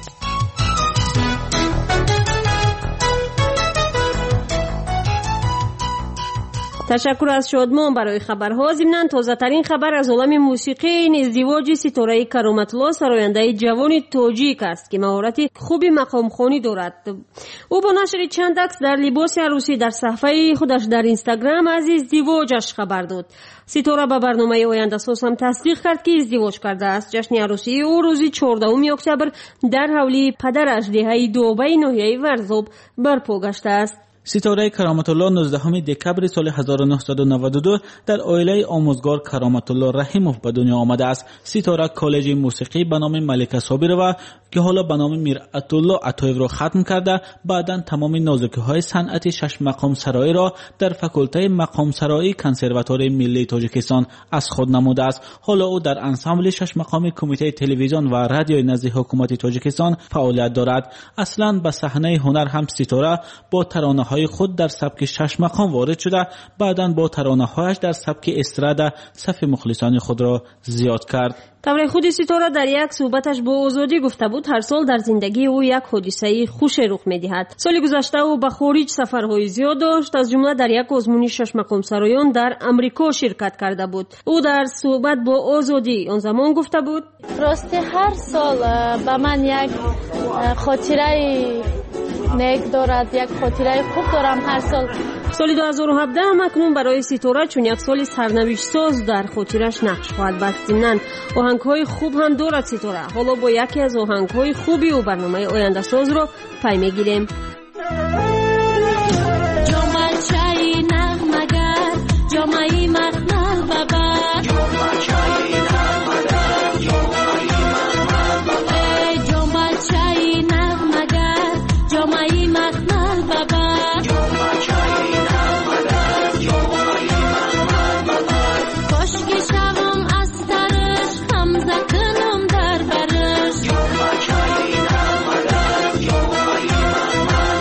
ташаккур аз шодмон барои хабарҳо. зимнан тозатарин хабар аз олами мусиқии ин издивоҷи ситораи Кароматулло сарояндаи ҷавони тоҷик аст ки маҳорати хуби мақомхонӣ дорад. ӯ бо нашри чанд акс дар либоси арӯсӣ дар саҳифаи худаш дар Инстаграм аз издивоҷаш хабар дод. ситора ба барномаи Ояндасоз ҳам тасдиқ кард ки издивоҷ кардааст. ҷашни арӯсии ӯ рӯзи 14 октябр дар ҳавлии падараш деҳаи Дӯбаи ноҳияи Варзоб барпо гаштааст. ситораи Кароматулло 19 декабри соли 1992 дар оилаи омӯзгор Кароматулло Раҳимов ба дунё омада аст. ситора коллеҷи мусиқӣ ба номи Малика Собирова ки ҳоло ба номи Миратулло Атоевро хатм карда, баъдан тамоми нозукиҳои санъати шашмақомсароиро дар факултаи мақомсароӣ Консерваторияи миллии Тоҷикистон аз худ намудааст. ҳоло ӯ дар ансамбли шашмақоми Кумитаи телевизион ва радиои назди ҳукумати Тоҷикистон фаъолият дорад. аслан ба саҳнаи ҳунар ҳам ситора бо таронаҳои худ дар сабки шашмақом ворид шуда, баъдан бо таронаҳояш дар сабки эстрада сафи мухлисони худро зиёд кард. тавре худи ситора дар як суҳбаташ бо Озодӣ гуфта буд, ҳар сол дар зиндагии ӯ як ҳодисаи хуше рух медиҳад. соли гузашта ӯ ба хориҷ сафарҳои зиёд дошт, аз ҷумла дар як озмуни шашмақомсароён дар Амрико ширкат карда буд. ӯ дар суҳбат бо Озодӣ он замон гуфта буд: рости ҳар сол ба ман як хотираи нек дорад, як хотираи хуб дорам ҳар сол. соли 2017 акнун барои ситора чун як соли сарнавиштсоз дар хотираш нақш хоҳад баст. зимнан оҳангҳои хуб ҳам дорад ситора. ҳоло бо яке аз оҳангҳои хуби ӯ барномаи Ояндасозро пай мегирем. ҷомачаи нағмагар, ҷомаи махмал бабар, ҷомачаи нағмагар, ҷомачаи нағмагар, ҷомаи махмал бабар, кошки шавам аз тарш ҳамза кунам дар барш.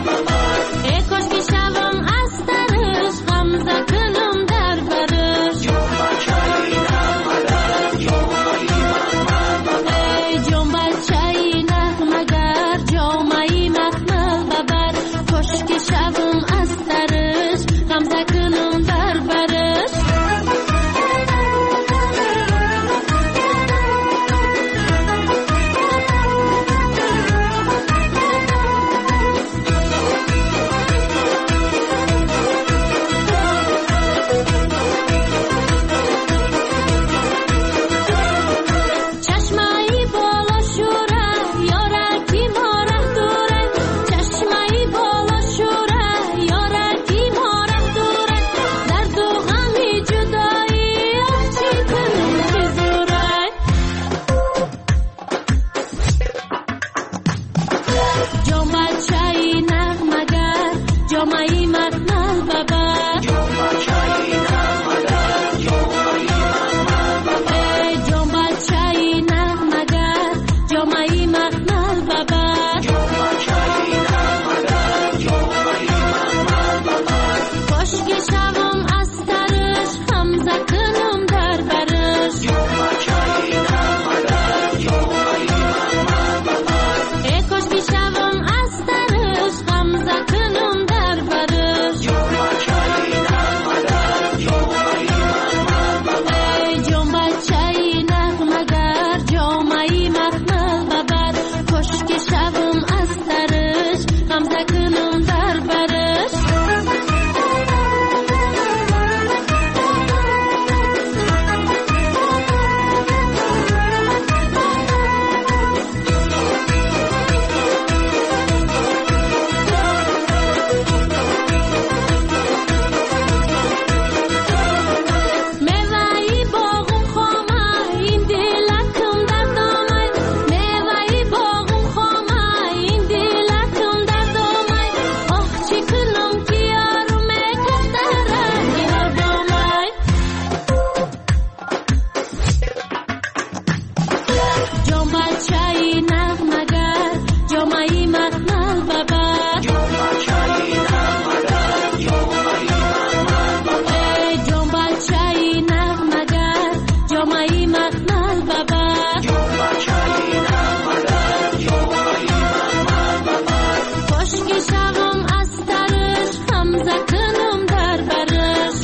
ببر کاشکی شوم از درش غمزه کنم در برش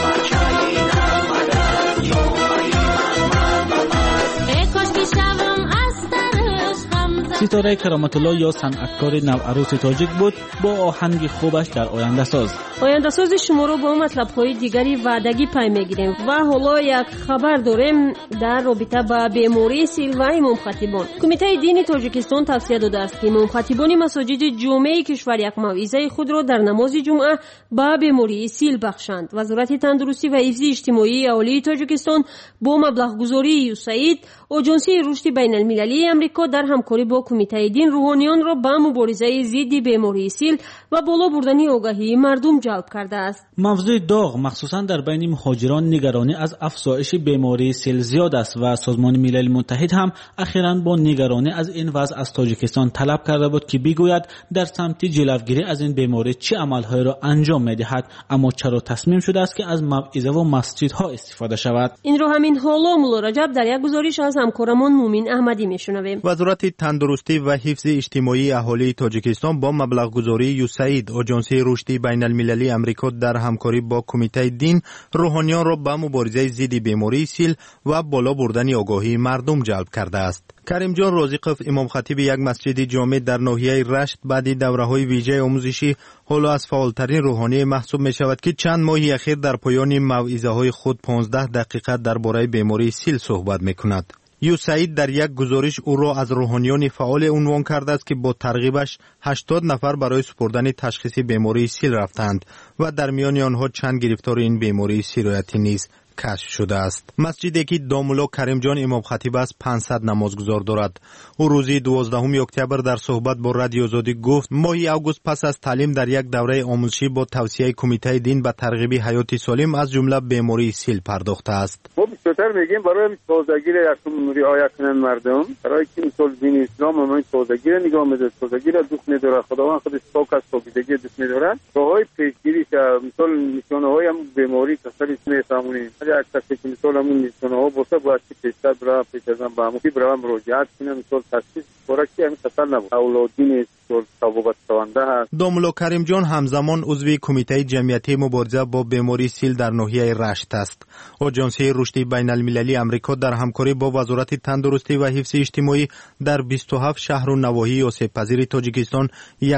کاشکی شوم از درش غمزه. ستاره کرامت الله یا صنعتکار نوعروس تاجیک بود با آهنگ خوبش در آینده ساز. آینده ساز شما رو با مطلب‌های دیگری وعدگی پی می‌گیریم و حالا یک خبر داریم در رابطه با بیماری سیل و امام خطیبان. کمیته دینی تاجیکستان توصیه داده است که امام خطیبان مساجد جمعه کشور یک موعظه خود را در نماز جمعه با بیماری سیل بخشند. وزارت تندرستی و حفظ اجتماعی عالی تاجیکستان با مبلغ‌گذاری یوسعید آژانسی رشد بین‌المللی آمریکا در همکاری با کمیته دین روحانیان را به مبارزه ضد بیماری سیل و بالا بردن آگاهی مردم جلب کرده است. موضوع داغ مخصوصا در بین مهاجران نگرانی از افزایش بیماری سیل زیاد است و سازمان ملل متحد هم اخیراً با نگرانی از این وضع از تاجیکستان طلب کرده بود که بگوید در سمت جلوگیری از این بیماری چه عمل‌هایی را انجام می‌دهد، اما چرا تصمیم شده است که از موعظه و مسجدها استفاده شود. این را همین حالا مولا رجب در یک گزارش از همکارمان مومین احمدی میشنویم. وزارت تندرستی و حفظ اجتماعی اهالی تاجیکستان با مبلغ‌گذاری یوسعید آژانسی رشد بین‌المللی آمریکا در همکاری با کمیته دین روحانیان را به مبارزه ضد بیماری سیل و بالا بردن آگاهی مردم جلب کرده است. کریم جان رازقوف امام خطیب یک مسجد جامع در ناحیه رشت بعد دوره‌های ویژه آموزشی حالا از فعالترین روحانی محسوب می‌شود که چند ماه اخیر در پایان موعظه‌های خود 15 دقیقه درباره بیماری سیل صحبت می‌کند. یوسعید در یک گزارش او را از روحانیان فعال عنوان کرده است که با ترغیبش 80 نفر برای سپردن تشخیص بیماری سیل رفتند و در میان آنها چند گرفتار این بیماری سیرایتی نیز کشف شده است. مسجدی که دامولا کریم جان امام خطیب است 500 نمازگزار دارد. او روزی 12 اکتبر در صحبت با رادیو آزادی گفت ماه اوگوست پس از تعلیم در یک دوره آموزشی با توصیه کمیته دین به ترغیب حیات سالم از جمله بیماری سیل پرداخته است. ما بیشتر میگیم برای تازگی را رعایت کنند مردم، برای که مثال دین اسلام هم تازگی را نگاه می‌داره، تازگی را دوست می‌داره، خداوند خودش پاک از پاکیزگی دوست می‌داره. راههای پیشگیری مثال نشانه‌های هم بیماری کسری می‌فهمونیم. اگر کسی که مثال همون نشانه‌ها باشه باید که پیشتر برای پیش از آن به همون برای مراجعت کنه، مثال تشخیص برای که همین خطر نبود. اولادین ثابت شونده هست. دامولا کریم جان همزمان عضو کمیته جمعیتی مبارزه با بیماری سیل در ناحیه رشت است. آژانسی رشد بین‌المللی آمریکا در همکاری با وزارت تندرستی و حفظ اجتماعی در 27 شهر و نواحی آسیب پذیر تاجیکستان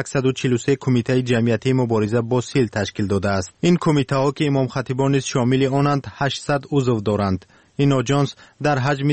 143 کمیته جمعیتی مبارزه با سیل تشکیل داده است. این کمیته ها که امام خطیبان شامل آنند 800 عضو دارند. این آژانس در حجم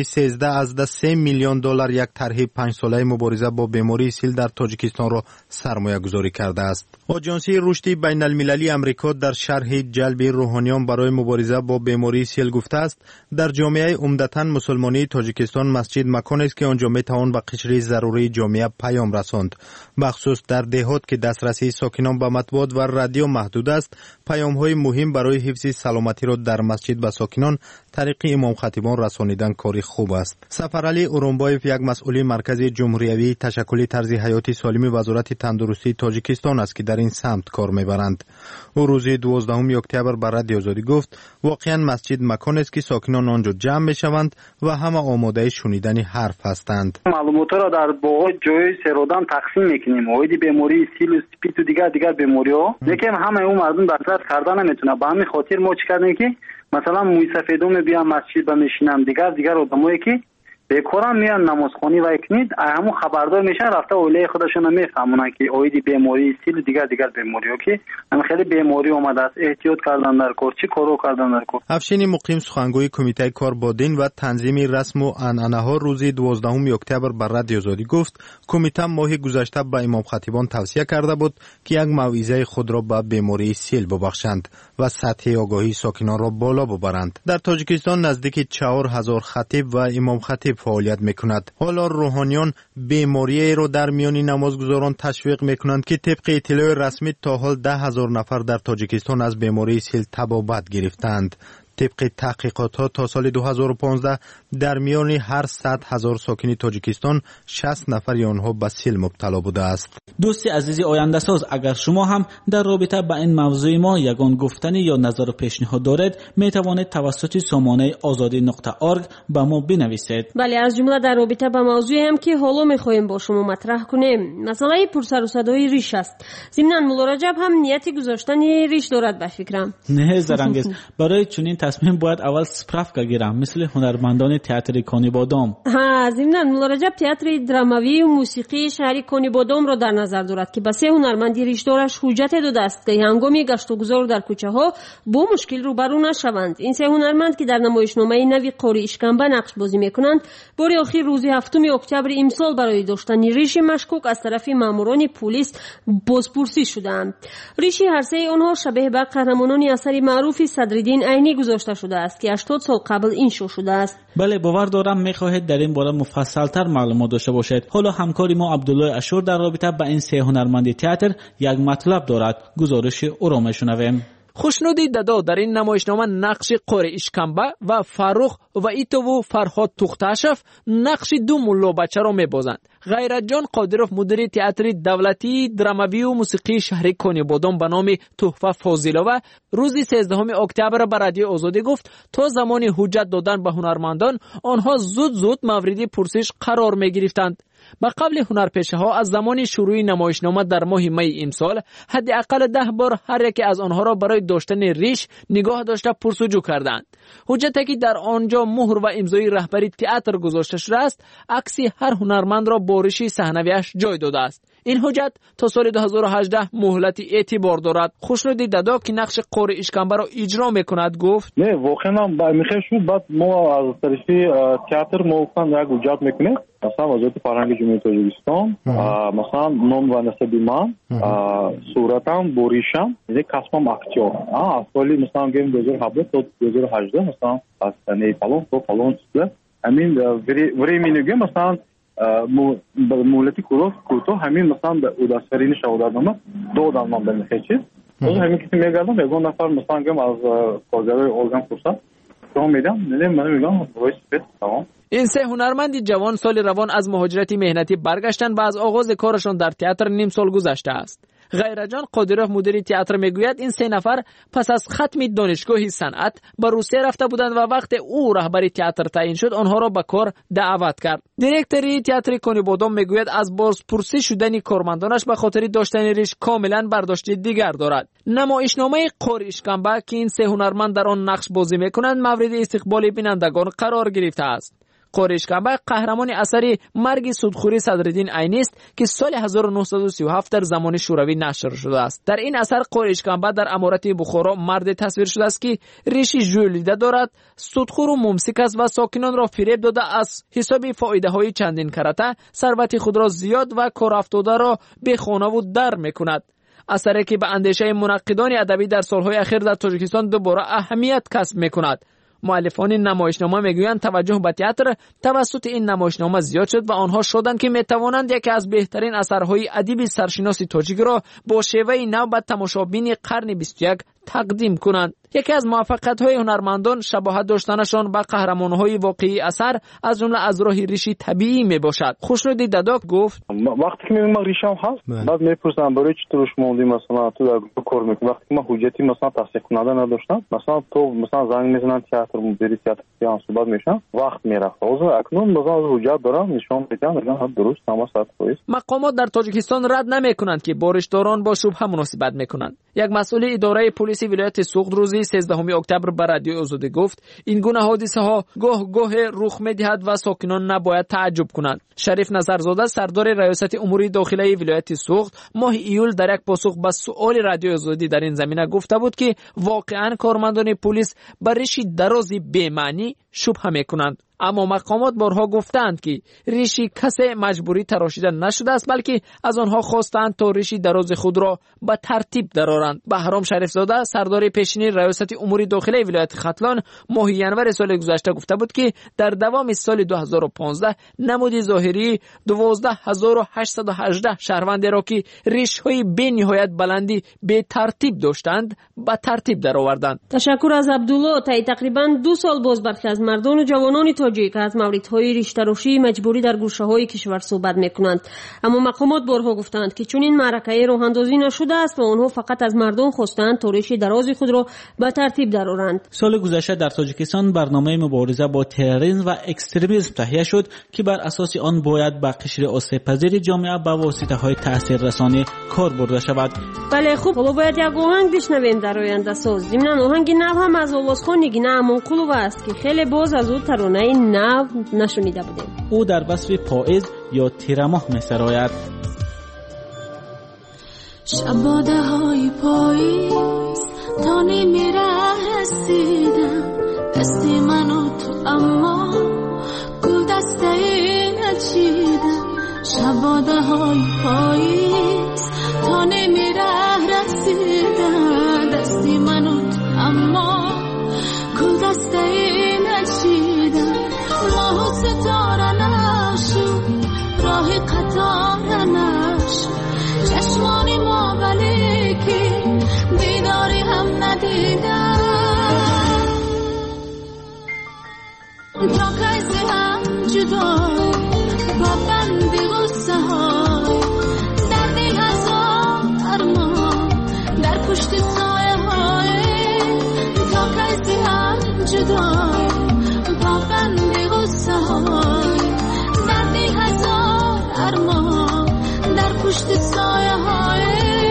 13.3 میلیون دلار یک طرح 5 ساله مبارزه با بیماری سیل در تاجیکستان را سرمایه گذاری کرده است. آژانسی رشد بین‌المللی آمریکا در شرح جلب روحانیان برای مبارزه با بیماری سیل گفته است در جامعه عمدتاً مسلمانی تاجیکستان مسجد مکانی است که آنجا میتوان به قشر ضروری جامعه پیام رساند. بخصوص در دهات که دسترسی ساکنان به مطبوعات و رادیو محدود است، پیام‌های مهم برای حفظ سلامتی را در مسجد به ساکنان طریق امام خطیبان رسانیدن کاری خوب است. سفرعلی اورونبایف یک مسئول مرکز جمهوریوی تشکل طرز حیات سالم وزارت تندرستی تاجیکستان است که در این سمت کار میبرند. او روز 12 اکتبر بر رادیو آزادی گفت واقعا مسجد مکان است که ساکنان آنجا جمع میشوند و همه آماده شنیدن حرف هستند. معلومات را در باغ جای سرودان تقسیم میکنیم. اوید بیماری سیل و سپیت و دیگر بیماری‌ها لیکن همه اون مردم دسترس کردن نمیتونه. به همین خاطر ما چی کردیم که مثلا موی سفیدون بیان مسجد بنشینم دیگر آدمایی که بیکارن میان نمازخوانی و اکنید همون خبردار میشن رفته اولیه خودشون میفهمونن که اویدی بیماری سیل دیگر بیماری‌ها که خیلی بیماری اومده است، احتیاط کردن در کار، چی کارو کردن در کار. افشین مقیم سخنگوی کمیته کار با دین و تنظیم رسم و عنعنه‌ها روز 12 اکتبر بر رادیو آزادی گفت کمیته ماه گذشته به امام خطیبان توصیه کرده بود که یک موعظه خود را به بیماری سیل ببخشند و سطح آگاهی ساکنان را بالا ببرند. در تاجیکستان نزدیک 4000 خطیب و امام خطیب فعالیت میکند. حالا روحانیان بیماری را در میان نمازگزاران تشویق میکنند که طبق اطلاع رسمی تا حال 10,000 نفر در تاجیکستان از بیماری سیل تبابت گرفتند. طبق تحقیقات ها تا سال 2015 در میان هر 100,000 ساکن تاجیکستان 60 نفر آنها به سیل مبتلا بوده است. دوستی عزیزی آینده ساز، اگر شما هم در رابطه با این موضوع ما یگان گفتنی یا نظر و پیشنهاد دارید، می توانید توسط سامانه azadi.org به ما بنویسید. بله، از جمله در رابطه با موضوعی هم که حالا میخوایم با شما مطرح کنیم، مسئله پرسر و صدای ریش است. ضمن مولا رجب هم نیتی گذاشتن ریش دارد به فکرم. نه زرنگیز، برای چنین تصمیم باید اول سپرافکا گیرم، مثل هنرمندان تئاتر کانی بادام. ها، ضمن مولا رجب تئاتر دراموی و موسیقی شهری کانی بادام را در نظر دارد که به 3 هنرمندی ریشدارش حجت داده است که هنگامی گشت و گذار در کوچه ها با مشکل روبرو نشوند. این 3 هنرمند که در نمایشنامه نوی قاری اشکمبه نقش بازی میکنند، بار آخر روز 7 اکتبر امسال برای داشتن ریش مشکوک از طرف ماموران پلیس بازپرسی شدند. ریش هر 3 آنها شبیه به قهرمانان اثر معروف صدرالدین عینی گذاشته شده است که 80 سال قبل انشا شده است. بله، باور دارم میخواهید در این باره مفصل‌تر معلومات داشته باشید. حالا همکاری ما عبدالله اشور در رابطه با این 3 هنرمند تئاتر یک مطلب دارد. گزارش او را میشنویم. خوشنودی دادا در این نمایشنامه نقش قاری اشکمبه و فاروق و ایتو و فرهاد توختاشف نقش 2 ملا بچه را میبازند. غیرت جان قادروف مدیر تئاتر دولتی دراموی و موسیقی شهری کانی بادام به نام تحفه فاضلова روز 13 اکتبر به رادیو آزادی گفت تا زمانی حجت دادن به هنرمندان آنها زود مورد پرسش قرار می گرفتند. به قبل هنرپیشه ها از زمان شروع نمایشنامه در ماه می امسال حداقل 10 بار هر یکی از آنها را برای داشتن ریش نگاه داشته پرسجو کردند. حجتی که در آنجا مهر و امضای رهبری تئاتر گذاشته شده است، عکس هر هنرمند را با ریش صحنویش جای داده است. این حجت تا سال 2018 مهلت اعتبار دارد. خوشنودی دادا که نقش قاری اشکمبه را اجرا میکند گفت نه واقعا میخوام شد بعد ما از طرف تئاتر موقعا یک حجت میکنیم، مثلا وزارت فرهنگ جمهوری تاجیکستان مثلا نام و نسب من صورتم بوریشم یعنی کسبم اکتور سالی مثلا گیم 2017 تا 2018 مثلا از سنه فلان تا فلان چیزا همین времени مثلا مولتی کوتاه همین مثلا اوداسفرین شاودارنامه دادم من به میخواد از همین که میگردم یگان نفر مثلا گم از کارگرای ارگان پرسد تو میدم من میگم وایس بس تمام. این 3 هنرمند جوان سال روان از مهاجرت مهنتی برگشتن و از آغاز کارشان در تئاتر نیم سال گذشته است. غیرجان قادروف مدیر تئاتر میگوید این 3 نفر پس از ختم دانشگاه صنعت به روسیه رفته بودند و وقت او رهبری تئاتر تعیین شد آنها را به کار دعوت کرد. دیرکتوری تئاتر کانی بادام میگوید از بازپرسی شدن کارمندانش به خاطر داشتن ریش کاملا برداشت دیگر دارد. نمایشنامه قاری اشکمبه که این 3 هنرمند در آن نقش بازی میکنند مورد استقبال بینندگان قرار گرفته است. قاری اشکمبه قهرمان اثر مرگ سودخوری صدرالدین عینی است که سال 1937 در زمان شوروی نشر شده است. در این اثر قاری اشکمبه در امارت بخارا مرد تصویر شده است که ریش ژولیده دارد، سودخور و ممسک است و ساکنان را فریب داده از حساب فایده های چندین کرته ثروت خود را زیاد و کار افتاده را به خانه و در میکند. اثری که به اندیشه منقدان ادبی در سالهای اخیر در تاجیکستان دوباره اهمیت کسب میکند. مؤلفان نمایشنامه میگویند توجه به تئاتر توسط این نمایشنامه زیاد شد و آنها شدند که میتوانند یکی از بهترین اثرهای ادبی سرشناس تاجیک را با شیوه نو به تماشابین قرن 21 تقدیم کنند. یکی از موفقیت‌های هنرمندان شباهت داشتنشان به قهرمان‌های واقعی اثر از جمله از راه ریشی طبیعی میباشد. خوشنودی داداک گفت وقتی که میگم ریشم هست بعد میپرسم برای چی توش موندی، مثلا تو در کار میکنی وقتی که من حجتی مثلا تصدیق کننده نداشتم، مثلا تو مثلا زنگ میزنن تئاتر مدیر تئاتر یا صحبت میشن وقت میرفت. اکنون مثلا حجت دارم نشون میدم میگم درست تمام صد فایز. مقامات در تاجیکستان رد نمیکنند که بارشداران با شبهه مناسبت میکنند. یک مسئول اداره پلیس ولایت سوخت روزی 13 اکتبر به رادیو آزادی گفت این گونه حادثه ها گاه رخ میدهد و ساکنان نباید تعجب کنند. شریف نظرزاده سردار ریاست امور داخلی ولایت سوخت ماه ایول در یک پاسخ به سؤال رادیو آزادی در این زمینه گفته بود که واقعا کارمندان پلیس بر ریش درازی بی معنی شبهه میکنند. اما مقامات بارها گفتند که ریشی کسی مجبوری تراشیده نشده است بلکه از آنها خواستند تا ریشی دراز خود را به ترتیب درآورند. بهرام شریف زاده سردار پیشین ریاست امور داخلی ولایت ختلان ماه ینور سال گذشته گفته بود که در دوام سال 2015 نمود ظاهری 12818 شهروند را که ریش‌های بی نهایت بلندی به ترتیب داشتند به ترتیب درآوردند. تشکر از عبدالله. تقریبا 2 سال باز برخی از مردان و جوانان تاجیک از موردهای ریش‌تراشی مجبوری در گوشه‌های کشور صحبت می‌کنند. اما مقامات بارها گفتند که چون این معرکه راه‌اندازی نشده است و آنها فقط از مردم خواستند تا ریش دراز خود را به ترتیب درآورند. سال گذشته در تاجیکستان برنامه مبارزه با تروریسم و اکستریمیسم تهیه شد که بر اساس آن باید به قشر آسیب‌پذیر جامعه به واسطه‌های تاثیررسانی کار برده شود. بله خوب، حالا باید یک آهنگ بشنویم در آینده ساز. ضمن آهنگ نو هم از آوازخوان نگینه امانقلوب است که خیلی باز از او ترانه نو نشنیده بودیم. او در وصف پاییز یا تیر ماه می‌سراید. شباده های پاییز تا نمیره رسیدم، دستی من و تو اما گل دسته نچیدم. شباده های پاییز تا نمیره رسیدم، دستی من و تو اما گل دسته نچیدم. ماه و ستاره نشد، راه قطار نشد، چشمانی ما ولی که دیداری هم ندیدم. تا کسی هم جدا با بندی غصه های، در دل هزار ارمان در پشت سایه های. تا کسی هم جدا با بندی غصه های، در دل هزار ارمان در پشت سایه های.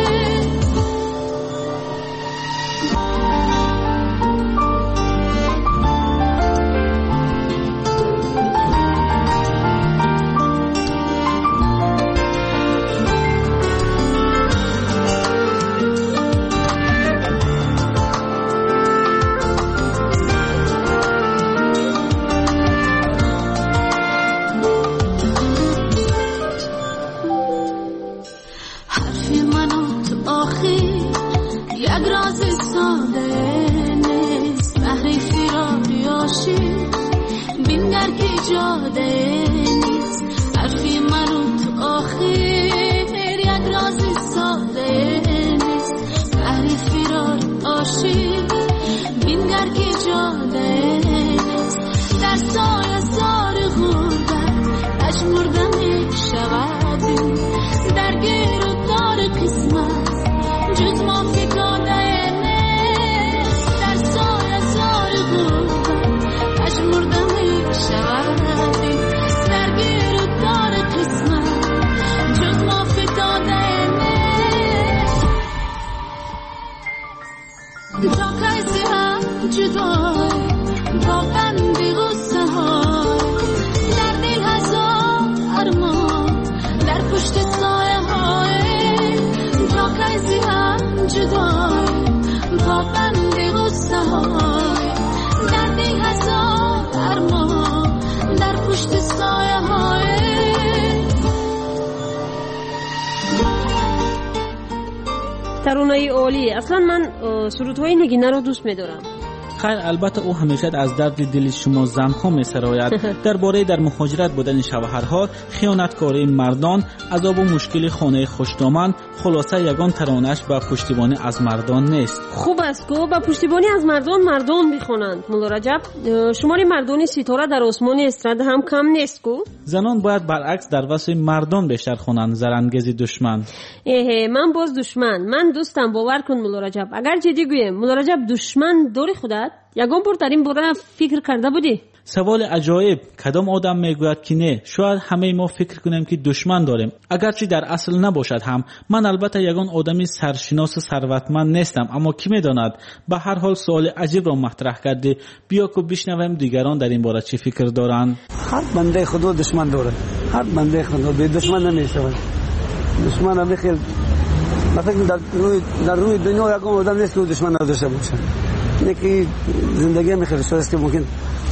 ترانه عالی. اصلا من سرودهای نگینه رو دوست می‌دارم. خیر، البته او همیشه از درد دل شما زنها می‌سراید. درباره در مهاجرت بودن شوهرها، خیانتکاری مردان، عذاب و مشکل خانه خوشدامن، خلاصه یگان ترانه‌اش به پشتیبانی از مردان نیست. خوب است که به پشتیبانی از مردان بخونند. مولا رجب، شمار مردان ستاره در آسمان استراد هم کم نیست کو؟ زنان باید برعکس در وصف مردان بیشتر خوانند. زرانگیز دشمن. من باز دشمن. من دوستم، باور کن مولا رجب. اگر جدی گویم مولا رجب دشمن داری خودت؟ یگان بار در این باره فکر کرده بودی؟ سوال عجایب. کدام آدم میگوید که نه؟ شاید همه ما فکر کنیم که دشمن داریم، اگرچه در اصل نباشد هم. من البته یگان آدمی سرشناس ثروتمند نیستم، اما کی میداند؟ به هر حال سوال عجیب را مطرح کرده. بیا که بشنویم دیگران در این باره چی فکر دارند. هر بنده خدا دشمن داره. هر بنده خدا به دشمن نمیشود. دشمن هم خیلی مثلا در روی دنیا یگان آدم نیست که دشمن نداشته باشه. اینکه زندگی میخواد است که ممکن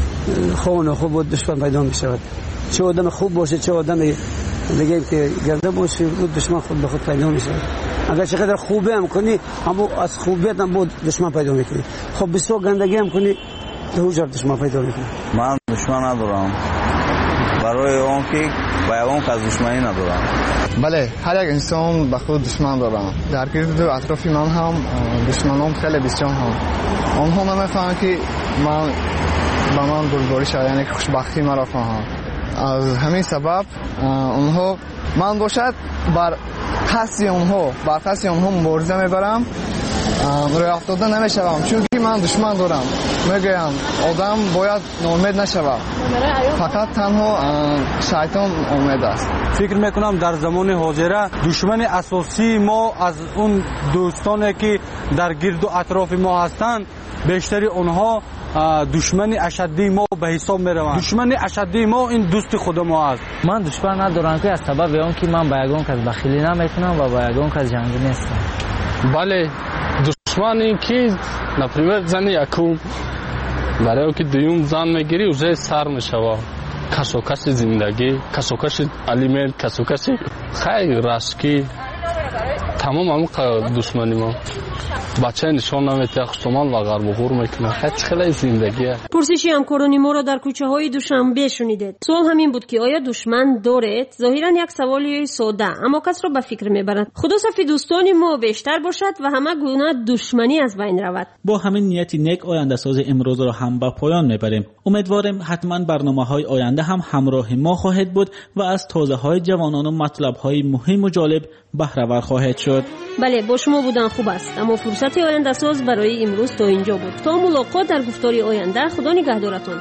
خون خوب و دشمن پیدا می شود. چه آدم خوب باشه چه آدم دیگه که گرده باشه دشمن خود به خود پیدا می شود. اگر چقدر خوبه هم کنی اما از خوبیت هم بود دشمن پیدا می کنی. خب بسیار گندگی هم کنی دو جور دشمن پیدا می کنی. من دشمن ندارم. برای اون که با یگان کس دشمنی ندارم. بله، هر یک انسان به خود دشمن دارم. در گرد و اطراف من هم دشمنان خیلی بسیار هم. آنها نمی‌فهمند که من با من دلداری شده، یعنی خوشبختی مرا خواهند. از همین سبب آنها من باشد بر خاصی آنها مبارزه میبرم. روی افتاده نمیشوم چون که من دشمن دارم. میگویم آدم باید ناامید نشود، فقط تنها شیطان امید است. فکر میکنم در زمان حاضر دشمن اساسی ما از اون دوستانی که در گرد و اطراف ما هستند، بیشتری اونها دشمن اشدی ما به حساب میروند. دشمن اشدی ما این دوست خود ما است. من دشمن ندارم که از سبب اون که من با یگان کس بخیلی نمیکنم و با یگان کس جنگی نیستم. بله، دشمن این که نپریمر زن یکم برای که دویم زن میگیری اوزه سر میشوه. کسوکش زندگی، کسوکش الیمنت، کسوکش خیلی رشکی، تمام همون دشمنی ما. بچه نشان نمیده، خصومان و غرب و غور میکنه. خیلی زندگیه. پرسشی همکارانی ما را در کوچه های دوشنبه شنیدید. سوال همین بود که آیا دشمن دارید؟ ظاهرا یک سوالی ساده اما کس را به فکر میبرد. خدا صفی دوستان ما بیشتر باشد و همه گونه دشمنی از بین رود. با همین نیت نیک آینده ساز امروز را هم به پایان میبریم. امیدواریم حتما برنامه‌های آینده هم همراه ما خواهد بود و از توضیحات جوانان و مطلب‌های مهم و جالب بهره ور خواهد شد. بله، با شما بودن خوب است، اما فرصت آینده ساز برای امروز تا اینجا بود. تا ملاقات در گفتاری آینده، خدا نگهدارتون.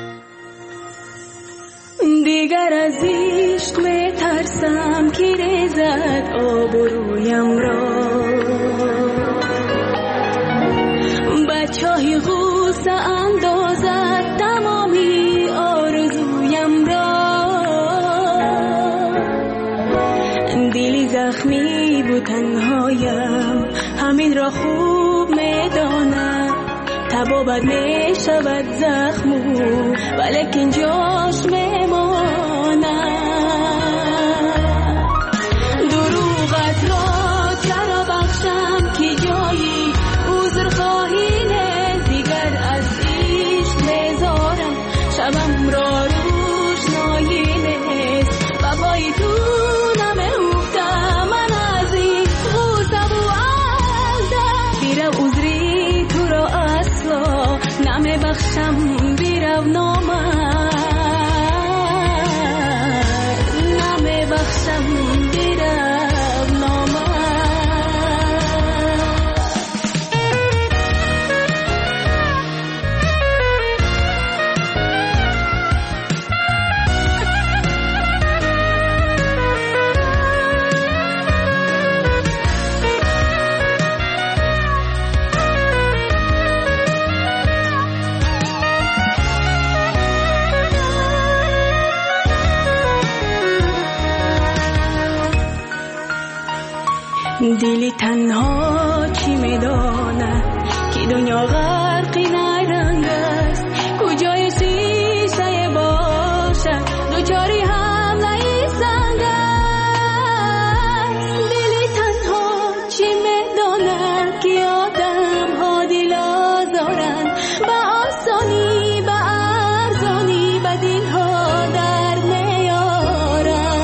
دیگر از عشق میترسم که ریزد آبرویم را، به چاه غوصه اندازد تمامی آرزویم را. دلی زخمی بود تنهایم، همین را خوب میدانم. تبابت میشود زخمو ولیکن جاش میمانم. دروغت را چرا بخشم که جایی عذر خواهی نیست. دیگر از عشق میذارم شبم را روشنایی نیست. وفای تو بخشم بیرو نامه نمی بخشم بیرو نامه. دلی تنها چی میداند که دنیا غرقی نرنگ است. کجای شیشه باشد دوچاری حمله سنگ است. دلی تنها چی میداند که آدم ها دل آزارند. به آسانی به ارزانی به دل ها در نیارند.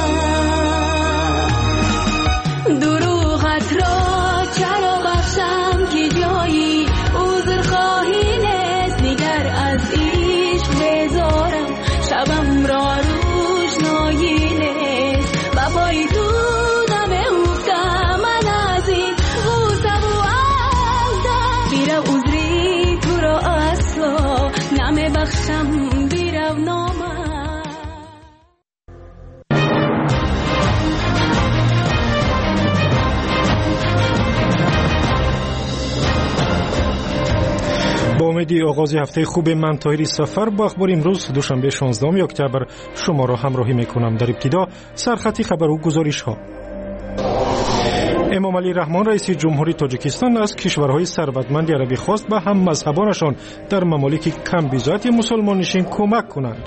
را چرا بخشم که جایی عذر خواهی نیست. دیگر از عشق بذارم شبم را روشنایی نیست. وفای تو نمیفتم من از این غوصه و عزم. بیرو عذری تو را اصلا نمیبخشم بیرو نامه. با امید آغاز هفته خوب من طاهری سفر با اخبار امروز دوشنبه 16 اکتبر شما را همراهی میکنم. در ابتدا سرخط خبر و گزارش ها. امام علی رحمان رئیس جمهوری تاجیکستان از کشورهای ثروتمند عربی خواست به هم مذهبانشان در ممالک کم بضاعت مسلمانشین کمک کنند.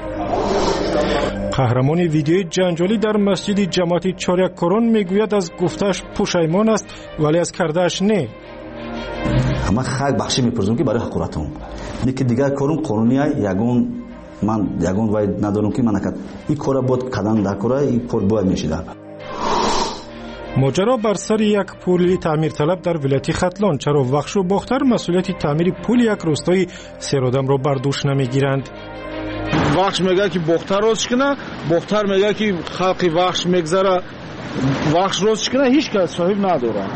قهرمان ویدیوی جنجالی در مسجد جماعت چاریکاران میگوید از گفتش پشیمان است ولی از کردهش نه. همه خاک بخشی میپرزم که برای حقورتم اینه که دیگر کارون قانونی های یگون من یگان وای ندارم که من این کار بود کردن در کار این کار باید میشد. ماجرا بر سر یک پل تعمیر طلب در ولایت ختلان. چرا وخش و باختر مسئولیت تعمیر پل یک روستای سرودم را بر دوش نمیگیرند؟ وخش میگه که باختر روش کنه، باختر میگه که خلق وخش میگذره وخش روش کنه، هیچ کس صاحب نداره.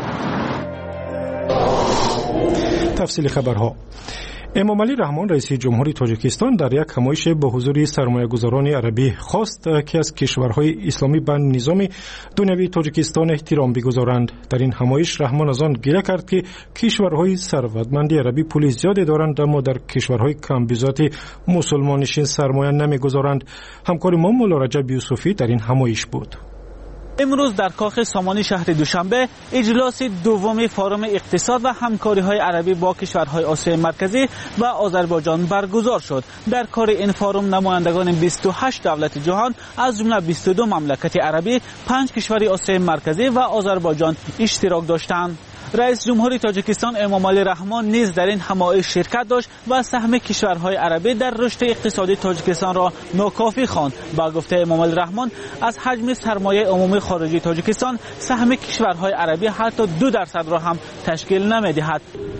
تفصیل خبرها. امام علی رحمان رئیس جمهوری تاجیکستان در یک همایش به حضور سرمایه‌گذاران عربی خواست که از کشورهای اسلامی به نظام دنیوی تاجیکستان احترام بگذارند. در این همایش رحمان از آن گله کرد که کشورهای ثروتمند عربی پول زیادی دارند اما در کشورهای کم بذات مسلمانشین سرمایه نمیگذارند. همکار ما مولا رجب یوسفی در این همایش بود. امروز در کاخ سامانی شهر دوشنبه اجلاس دوم فورم اقتصاد و همکاری‌های عربی با کشورهای آسیای مرکزی و آذربایجان برگزار شد. در کار این فورم نمایندگان 28 دولت جهان از جمله 22 مملکت عربی، 5 کشور آسیای مرکزی و آذربایجان اشتراک داشتند. رئیس جمهوری تاجیکستان امام علی رحمان نیز در این همایش شرکت داشت و سهم کشورهای عربی در رشد اقتصادی تاجیکستان را ناکافی خواند. با گفته امام علی رحمان از حجم سرمایه عمومی خارجی تاجیکستان سهم کشورهای عربی حتی 2% را هم تشکیل نمی‌دهد.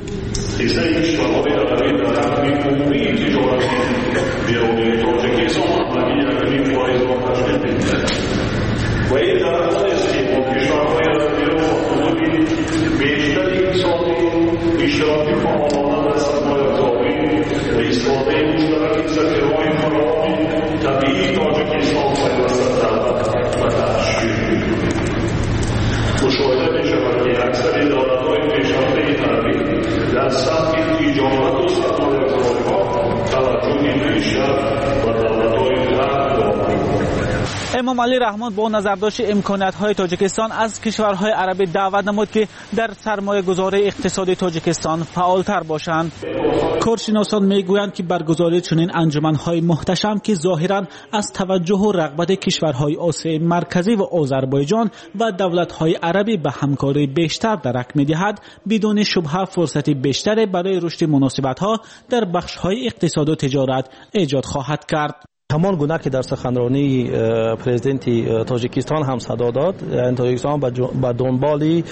امام علی رحمان با نظرداشت امکانات‌های تاجیکستان از کشورهای عربی دعوت نمود که در سرمایه‌گذاری اقتصادی تاجیکستان فعالتر باشند. کارشناسان میگویند که برگزاری چنین انجمن‌های محتشم که ظاهراً از توجه و رغبت کشورهای آسیای مرکزی و آذربایجان و دولت‌های عربی به همکاری بیشتر درک می‌دهد، بدون شبهه فرصت بیشتری برای رشد مناسبت‌ها در بخش‌های اقتصاد و تجارت ایجاد خواهد کرد. همان گونه که در سخنرانی پرزیدنت تاجیکستان هم صدا داد، یعنی تاجیکستان به دنبال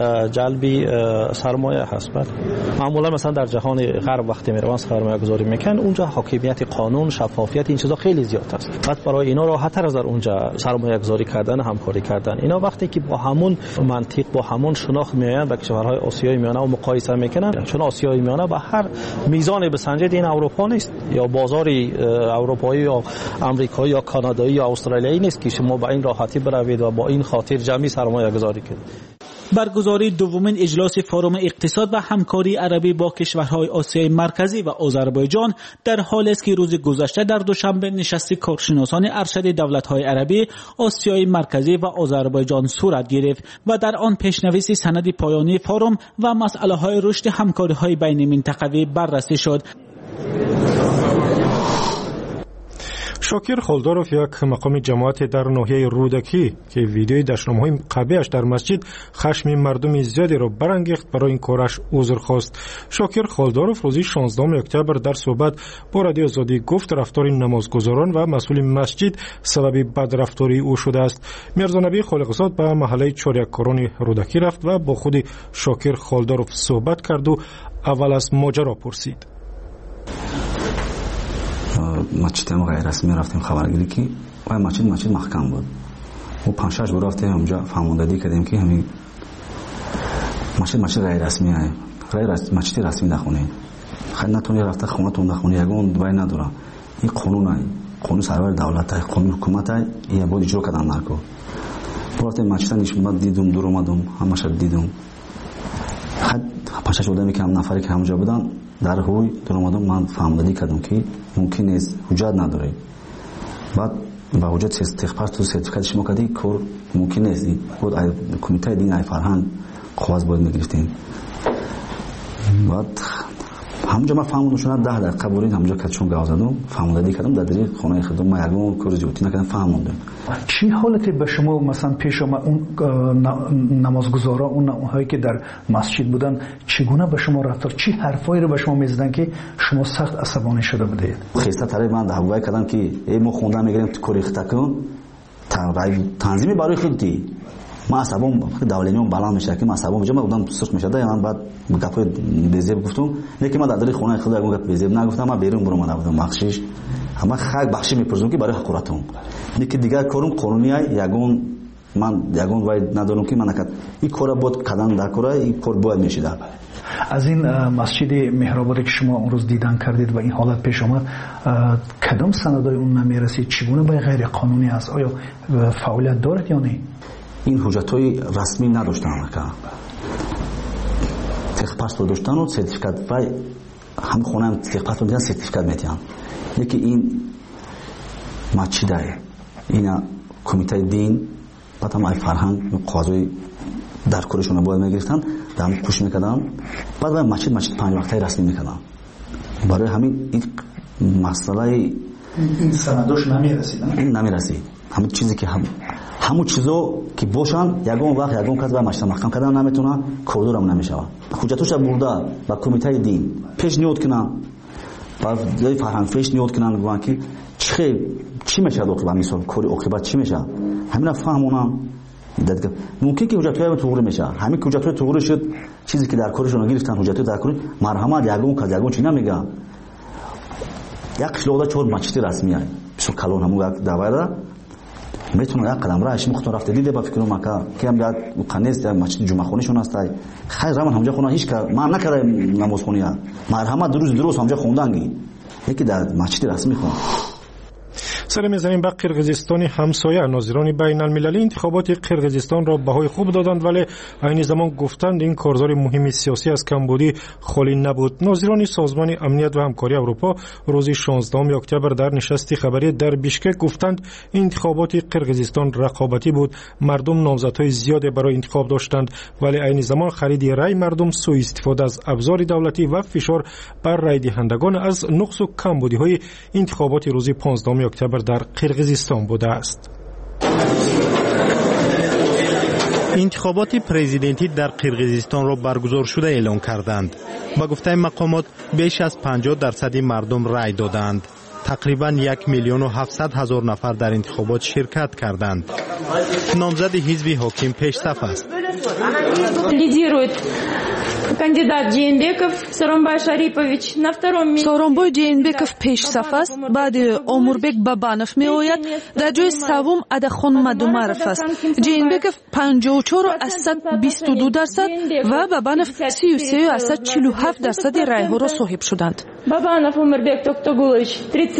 جلب سرمایه هست. معمولا مثلا در جهان غرب وقتی میروند سرمایه گذاری میکنن، اونجا حاکمیت قانون، شفافیت، این چیزا خیلی زیاد است. بعد برای اینا راحت‌تر از در اونجا سرمایه گذاری کردن، همکاری کردن. اینا وقتی که با همون منطق، با همون شناخت میآیند به کشورهای آسیای میانه و مقایسه میکنن، چون آسیای میانه به هر میزانی بسنجید این اروپا نیست، یا بازاری اروپایی یا آمریکایی یا کانادایی یا استرالیایی نیست که شما با این راحتی بروید و با این خاطر جمعی سرمایه گذاری کنید. برگزاری دومین اجلاس فورم اقتصاد و همکاری عربی با کشورهای آسیای مرکزی و آذربایجان در حالی است که روز گذشته در دوشنبه نشست کارشناسان ارشد دولت‌های عربی، آسیای مرکزی و آذربایجان صورت گرفت و در آن پیشنویس سند پایانی فورم و مسئله‌های رشد همکاری‌های بین منطقوی بررسی شد. شاکر خالداروف، یک مقام جماعت در ناحیه رودکی که ویدیوی دشنامه‌های قبیحش در مسجد خشم مردم زیادی را برانگیخت، برای این کارش عذر خواست. شاکر خالداروف روز 16 اکتبر در صحبت با رادیو آزادی گفت رفتار نمازگزاران و مسئول مسجد سبب بدرفتاری او شده است. میرزا نبی خالقزاد به محله چاریککاران رودکی رفت و با خود شاکر خالداروف صحبت کرد و اول از ماجرا پرسید. مسجد ما غیر رسمی رفتیم خبرگیری که و مسجد محکم بود. و 5-6 بار رفتیم اونجا فهموندگی کردیم که همین مسجد غیر رسمی است. غیر مسجد رسمی نخونه. خیلی نتونی رفته خونه تون نخونه یگون دوای نداره. این قانون سرور دولت است، قانون حکومت است. این بود اجرا کردن نرکو. رفتیم مسجد نشون دیدم، دور اومدم، همش دیدم. خد 5-6 آدمی که هم نفری که همونجا بودن در روی دور اومدم، من فهمیدم کردم که ممکن نیست، حجت نداره. بعد با حجت استخبار تو سرتیفیکات شما کردی کار ممکن نیست. خود کمیته دین ای فرهنگ خواست باید میگرفتیم. بعد همونجا من فهمیدم شما 10 دقیقه برید همونجا که چون گاز دادم فهمیدم کردم در دری خونه خودم ما یگون کار جوتی نکردم فهمیدم. چی حالتی به شما مثلا پیش اومد اون نمازگزارا اونهایی که در مسجد بودن چگونه به شما رفتار چی حرفایی رو به شما میزدن که شما سخت عصبانی شده بودید؟ خیسته طرف من دعوای کردم که ای ما خوندن میگیریم کاری خطا تنظیم برای خودتی ما عصبم دولینیون بالا میشه که ما عصبم جمع بودم سرخ میشه ده من بعد گپای بیزیب گفتم لیکن ما در دل خونه خود اگه گپ بیزیب نگفتم ما بیرون برام نبودم بخشش اما خاک بخشی میپرسم که برای حقوقتون لیکن دیگه کارم قانونی یگون من یگون باید ندارم که من نکرد این کارا بود کردن در کارا این کار باید میشد. از این مسجد مهرآبادی که شما اون روز دیدن کردید و این حالت پیش اومد کدام سندای اون نمیرسید چگونه به غیر قانونی است آیا فعالیت دارد یا نه؟ این حجت‌های رسمی نداشتن که تخپاس رو داشتن و سرتیفیکات و هم خونه هم تخپاس رو دیدن سرتیفیکات میتیان یکی این مسجده اینا کمیته دین بعد هم ای فرهنگ قاضی در کارشون رو باید میگرفتن دام کوش میکردن بعد مسجد 5 وقته رسمی میکردن برای همین این مسئله این سنداش نمیرسید این نمیرسید همه چیزی که همون چیزو که باشن یگون وقت یگون کس به مشت محکم کردن نمیتونه کوردورم نمیشه حجتوش برده با کمیته دین پیشنهاد کنن با جای فرهنگ پیشنهاد کنن میگن که چی میشه دکتر مثلا کاری عاقبت چی میشه همینا فهمونن ممکن که حجتوی توغری میشه همین که حجتوی توغری شد چیزی که در کارشون گرفتن حجتوی در کاری مرحمت یگون کس یگون چی نمیگه یک شلوغ 4 مسجد رسمی است مثلا کلون همون دعوا میتونه یک قدم راهش مختار رفته دیده با فکر ما که هم بیاد قنیس در مسجد جمعه خونه شون است خیر زمان همونجا خونه هیچ کار ما نکردیم نماز خونی مرحمت درست همونجا خوندنگی یکی در مسجد رسمی خون. سر میزنیم به قرقیزستان همسایه. ناظران بین المللی انتخابات قرقیزستان را بهای خوب دادند ولی عین زمان گفتند این کارزار مهم سیاسی از کمبودی خالی نبود. ناظران سازمان امنیت و همکاری اروپا روز 16 اکتبر در نشست خبری در بیشکک گفتند انتخابات قرقیزستان رقابتی بود، مردم نامزدهای زیادی برای انتخاب داشتند ولی عین زمان خرید رای مردم، سوء استفاده از ابزار دولتی و فشار بر رای دهندگان از نقص و کمبودی‌های انتخابات روز 15 اکتبر در قرقیزستان بوده است. انتخابات پرزیدنتی در قرقیزستان را برگزار شده اعلام کردند. با گفته مقامات بیش از 50% مردم رای دادند. تقریبا 1,700,000 نفر در انتخابات شرکت کردند. نامزد حزب حاکم پیش صف است. Лидирует кандидат Джейнбеков Сооронбай Шарипович. На втором месте Сооронбай Джейнбеков пеш саф аст. баъд Омурбек Бабанов меояд. дар ҷои саввум Адахон Мадумаров аст. Джейнбеков 54.22% ва Бабанов 33.47% райҳоро соҳиб шуданд. Бабанов Омурбек Токтогулович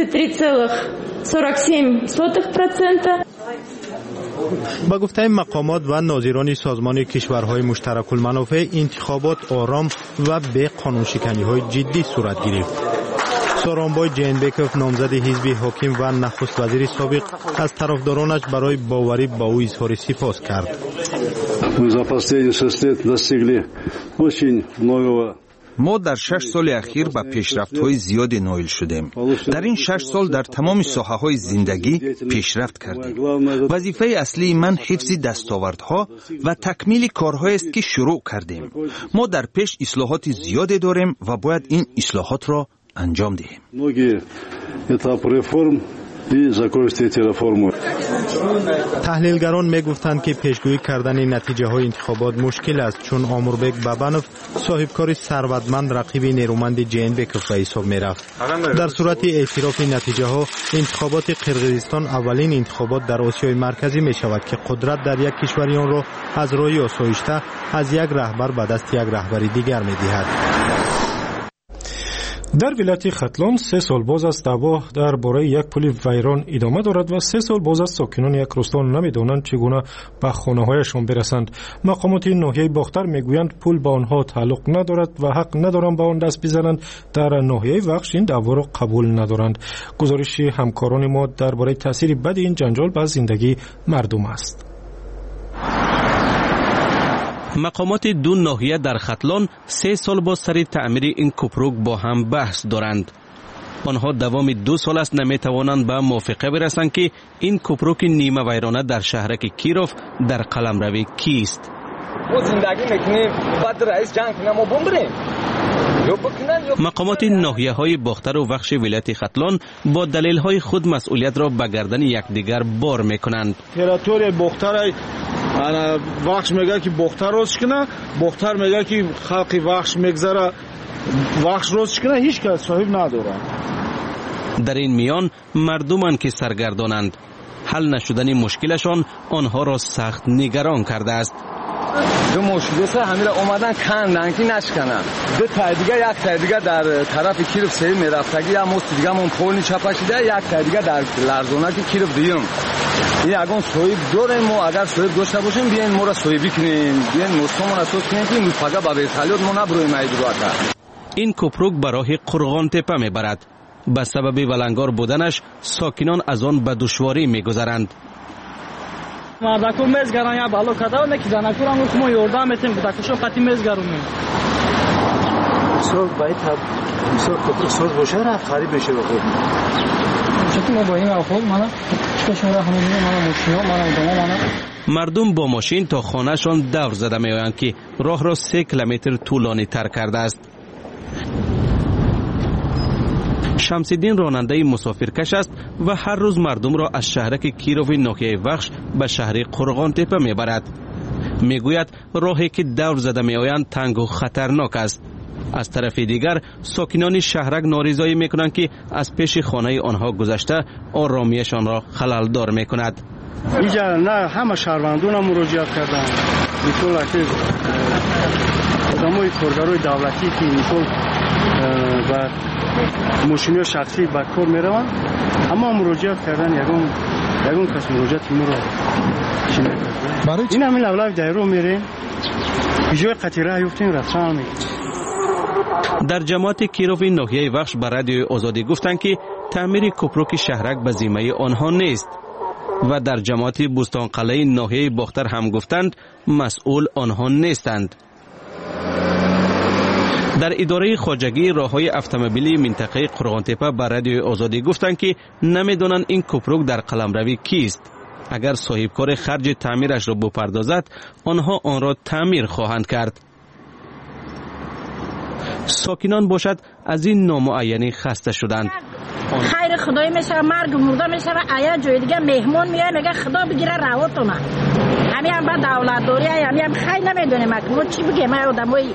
33.47%. با گفته مقامات و ناظران سازمان کشورهای مشترک المنافع انتخابات آرام و به قانونشکنی‌های جدی صورت گرفت. سورونبای جینبکوف نامزد حزب حاکم و نخست وزیر سابق از طرفدارانش برای باوری با او اظهار سپاس کرد. ما در 6 سال اخیر به پیشرفت‌های زیادی نائل شدیم. در این 6 سال در تمام ساحه‌های زندگی پیشرفت کردیم. وظیفه اصلی من حفظ دستاوردها و تکمیل کارهایی است که شروع کردیم. ما در پیش اصلاحات زیادی داریم و باید این اصلاحات را انجام دهیم. تحلیلگران میگفتند که پیشگویی کردن نتیجه های انتخابات مشکل است چون آموربک بابانوف صاحبکار ثروتمند رقیب نیرومند جینبکوف به حساب میرفت. در صورت اعتراف نتیجه ها انتخابات قرقیزستان اولین انتخابات در آسیای مرکزی می شود که قدرت در یک کشور آن را از راه آسایشته از یک رهبر به دست یک رهبر دیگر می دهد. در ولایت ختلان 3 سال باز از دعوا درباره یک پل ویران ادامه دارد و 3 سال باز از ساکنان یک روستا نمیدانند چگونه به خانه‌هایشان برسند. مقامات ناحیه باختر میگویند پل به آنها تعلق ندارد و حق ندارند به آن دست بزنند. در ناحیه وخش این دعوا را قبول ندارند. گزارش همکاران ما درباره تاثیر بد این جنجال بر زندگی مردم است. مقامات دو ناحیه در ختلان 3 سال با سر تعمیر این کوپروک با هم بحث دارند. آنها دوام 2 سال است نمیتوانند به موافقه برسند که این کوپروک نیمه ویرانه در شهرک کیروف در قلمرو کیست. ما زندگی میکنیم بعد رئیس جنگ کنه ما بمبریم. مقامات ناحیه های باختر و وخش ولایت ختلان با دلیل های خود مسئولیت را به گردن یکدیگر بار میکنند. تریتوری باختر وخش میگه که باختر روز کنه، باختر میگه که خلق وخش میگذره وخش روز کنه، هیچ کس صاحب نداره. در این میان مردمان که سرگردانند، حل نشدن مشکلشان آنها را سخت نگران کرده است. دو مشکل است همین اومدن کندن که نشکنن. دو تا دیگه یک تا دیگه در طرف کیروف سری میرفتگی یا مست دیگه مون پول چپاشیده، یک تا دیگه در لرزونه که کیروف دیم. این اگه صاحب داریم ما اگر صاحب داشته باشیم بیاین ما را صاحبی کنیم، بیاین مستمون اساس کنیم که مفقا با بیخالیت ما نبرویم ایدروات. این کوپروک به راه قرغان تپه میبرد. به سبب ولنگار بودنش ساکنان از آن به دشواری میگذرند. مردکو میزگرن یا بالو کدا و نکی زنکو را ما یوردن میتیم بدکشو قطی میزگرونیم. سوق باید سوز باشه رفت خریب بشه بخیر. چطور ما با این افراد مانا شورا همون مانا ماشینا مانا دوما مانا. مردم با ماشین تا خانهشان دور زده میآیند که راه را 3 کیلومتر طولانی تر کرده است. شمس‌الدین راننده مسافرکش است و هر روز مردم را از شهرک کیروف ناحیه وخش به شهر قرغان تپه میبرد. میگوید راهی که دور زده میآیند تنگ و خطرناک است. از طرف دیگر ساکنان شهرک نارضایی میکنند که از پیش خانه آنها گذشته آرامیشان را خللدار میکند. اینجا نه همه شهروندان هم مراجعت کردن. میتون که آدمای کارگرای دولتی که میتون و ماشین‌های شخصی به کار میروند، اما مراجعت کردن یگان کس مراجعت ما را چی میکنه؟ این همین لولای دایرو میریم به جای قطیره یفتیم رفتن میگیم. در جماعت کیروف ناحیه وخش به رادیوی آزادی گفتند که تعمیر کوپروک شهرک به ذمه آنها نیست و در جماعت بوستان قلعه ناحیه باختر هم گفتند مسئول آنها نیستند. در اداره خواجگی راههای اتومبیلی منطقه قرغان تپه به رادیوی آزادی گفتند که نمیدونند این کوپروک در قلمرو کیست. اگر صاحبکار خرج تعمیرش را بپردازد آنها آن را تعمیر خواهند کرد. ساکنان باشد از این نامعینی خسته شدند. خیر خدای میشه مرگ مرده میشه آیا جای دیگه مهمون میاد میگه خدا بگیره راوتونه. همین هم با دولت داری همین هم خیر نمیدونیم ما چی بگیم آدمای.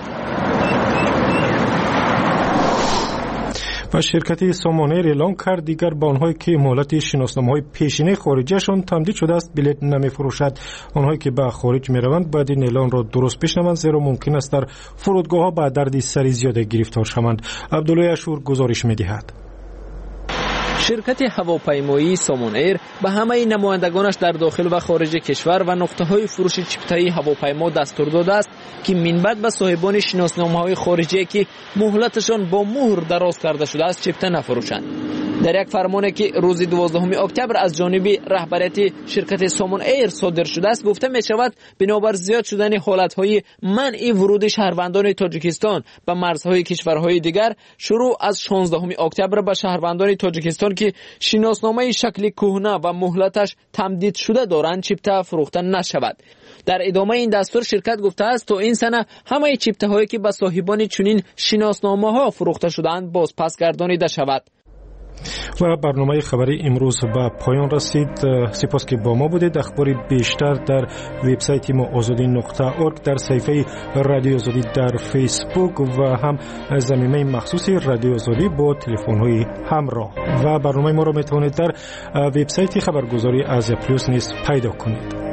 و شرکت سامانیر اعلام کرد دیگر به آنهایی که مهلت شناسنامه‌های پیشینه خارجیشان تمدید شده است بلیط نمی‌فروشد. آنهایی که به خارج می‌روند باید این اعلان را درست بشنوند زیرا ممکن است در فرودگاه‌ها به درد سری زیاد گرفتار شوند. عبدالله اشور گزارش می‌دهد. شرکت هواپیمایی سامان ایر به همه نمایندگانش در داخل و خارج کشور و نقطه‌های فروش چیپ‌های هواپیما دستور داده است که منبعد به صاحبان شناسنامه‌های خارجی که مهلتشان با مهر دراز کرده شده است چیپ‌ها نفروشند. در یک فرمانی که روز 12 اکتبر از جانب رهبریت شرکت سامان ایر صادر شده است گفته می شود بنابر زیاد شدن حالت‌های منع ورود شهروندان تاجیکستان به مرزهای کشورهای دیگر شروع از 16 اکتبر به شهروندان تاجیکستان که شناسنامه شکل کهنه و مهلتش تمدید شده دارند چیپ‌ها فروخته نشود. در ادامه این دستور شرکت گفته است تا این سنه همه چیپ‌هایی که به صاحبان چنین شناسنامه‌ها فروخته شده‌اند باز پس گردانیده شود. و برنامه خبری امروز به پایان رسید. سپاس که با ما بودید. اخبار بیشتر در وبسایت ما azadi.org، در صفحه رادیو آزادی در فیسبوک و هم زمینه مخصوص رادیو آزادی با تلفن‌های همراه و برنامه ما را میتوانید در وبسایت خبرگزاری آزیا پلاس نیز پیدا کنید.